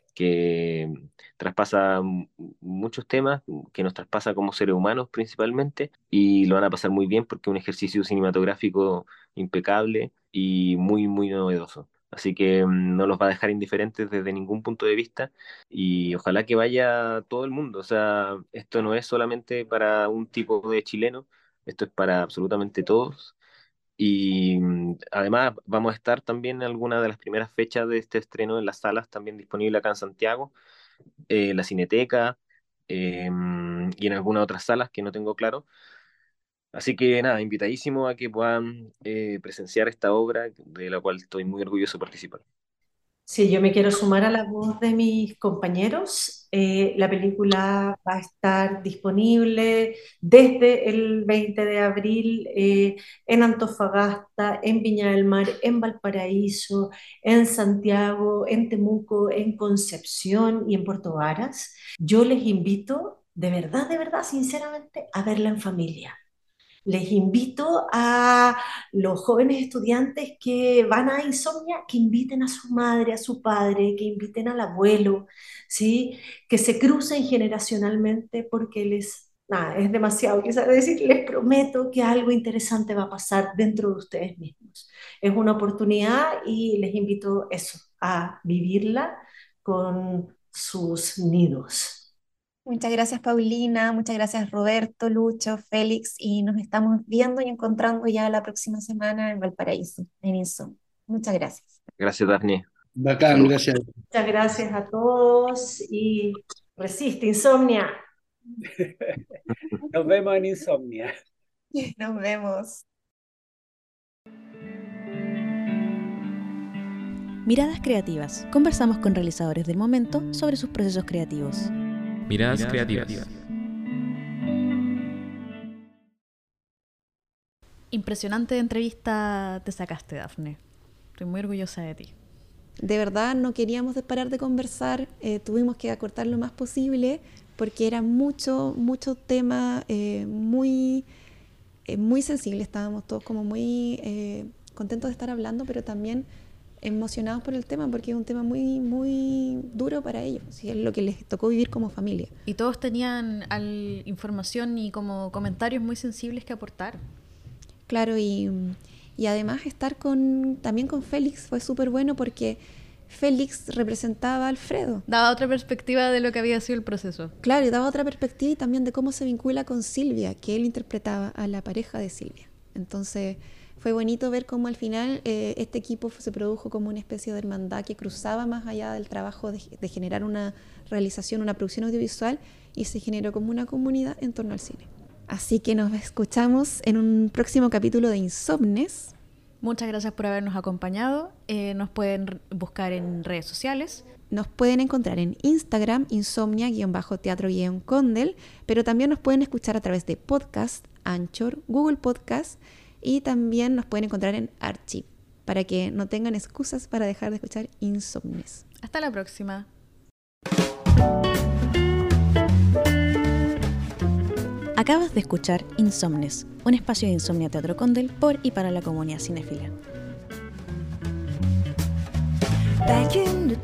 que traspasa m- muchos temas, que nos traspasa como seres humanos principalmente, y lo van a pasar muy bien porque es un ejercicio cinematográfico impecable y muy, muy novedoso. Así que mm, no los va a dejar indiferentes desde ningún punto de vista, y ojalá que vaya todo el mundo. O sea, esto no es solamente para un tipo de chileno, esto es para absolutamente todos. Y mm, además vamos a estar también en alguna de las primeras fechas de este estreno en las salas, también disponible acá en Santiago, eh, la Cineteca, eh, mm, y en algunas otras salas que no tengo claro. Así que nada, invitadísimo a que puedan eh, presenciar esta obra de la cual estoy muy orgulloso de participar. Sí, yo me quiero sumar a la voz de mis compañeros. Eh, la película va a estar disponible desde el veinte de abril eh, en Antofagasta, en Viña del Mar, en Valparaíso, en Santiago, en Temuco, en Concepción y en Puerto Varas. Yo les invito, de verdad, de verdad, sinceramente, a verla en familia. Les invito a los jóvenes estudiantes que van a Insomnia que inviten a su madre, a su padre, que inviten al abuelo, ¿sí? Que se crucen generacionalmente porque les, nada, es demasiado quizás decir, les prometo que algo interesante va a pasar dentro de ustedes mismos. Es una oportunidad y les invito eso, a vivirla con sus nidos. Muchas gracias, Paulina, muchas gracias, Roberto, Lucho, Félix, y nos estamos viendo y encontrando ya la próxima semana en Valparaíso, en Insomnia. Muchas gracias. Gracias, Daphne. Bacán, Salud. gracias. Muchas gracias a todos y resiste, Insomnia. Nos vemos en Insomnia. Nos vemos. Miradas Creativas. Conversamos con realizadores del momento sobre sus procesos creativos. Miradas, Miradas creativas. creativas. Impresionante entrevista te sacaste, Dafne. Estoy muy orgullosa de ti. De verdad no queríamos parar de conversar, eh, tuvimos que acortar lo más posible porque era mucho, mucho tema eh, muy, eh, muy sensible. Estábamos todos como muy eh, contentos de estar hablando, pero también emocionados por el tema porque es un tema muy, muy duro para ellos, ¿sí? Es lo que les tocó vivir como familia. Y todos tenían al, información y como comentarios muy sensibles que aportar. Claro, y, Y además estar con también con Félix fue súper bueno porque Félix representaba a Alfredo. Daba otra perspectiva de lo que había sido el proceso. Claro, y daba otra perspectiva y también de cómo se vincula con Silvia, que él interpretaba a la pareja de Silvia. Entonces fue bonito ver cómo al final eh, este equipo se produjo como una especie de hermandad que cruzaba más allá del trabajo de, de generar una realización, una producción audiovisual, y se generó como una comunidad en torno al cine. Así que nos escuchamos en un próximo capítulo de Insomnes. Muchas gracias por habernos acompañado. Eh, nos pueden buscar en redes sociales. Nos pueden encontrar en Instagram, insomnia-teatro-condel, pero también nos pueden escuchar a través de podcast, Anchor, Google Podcast, y también nos pueden encontrar en Archive, para que no tengan excusas para dejar de escuchar Insomnes. Hasta la próxima. Acabas de escuchar Insomnes, un espacio de Insomnia Teatro Condel por y para la comunidad cinéfila. Back in the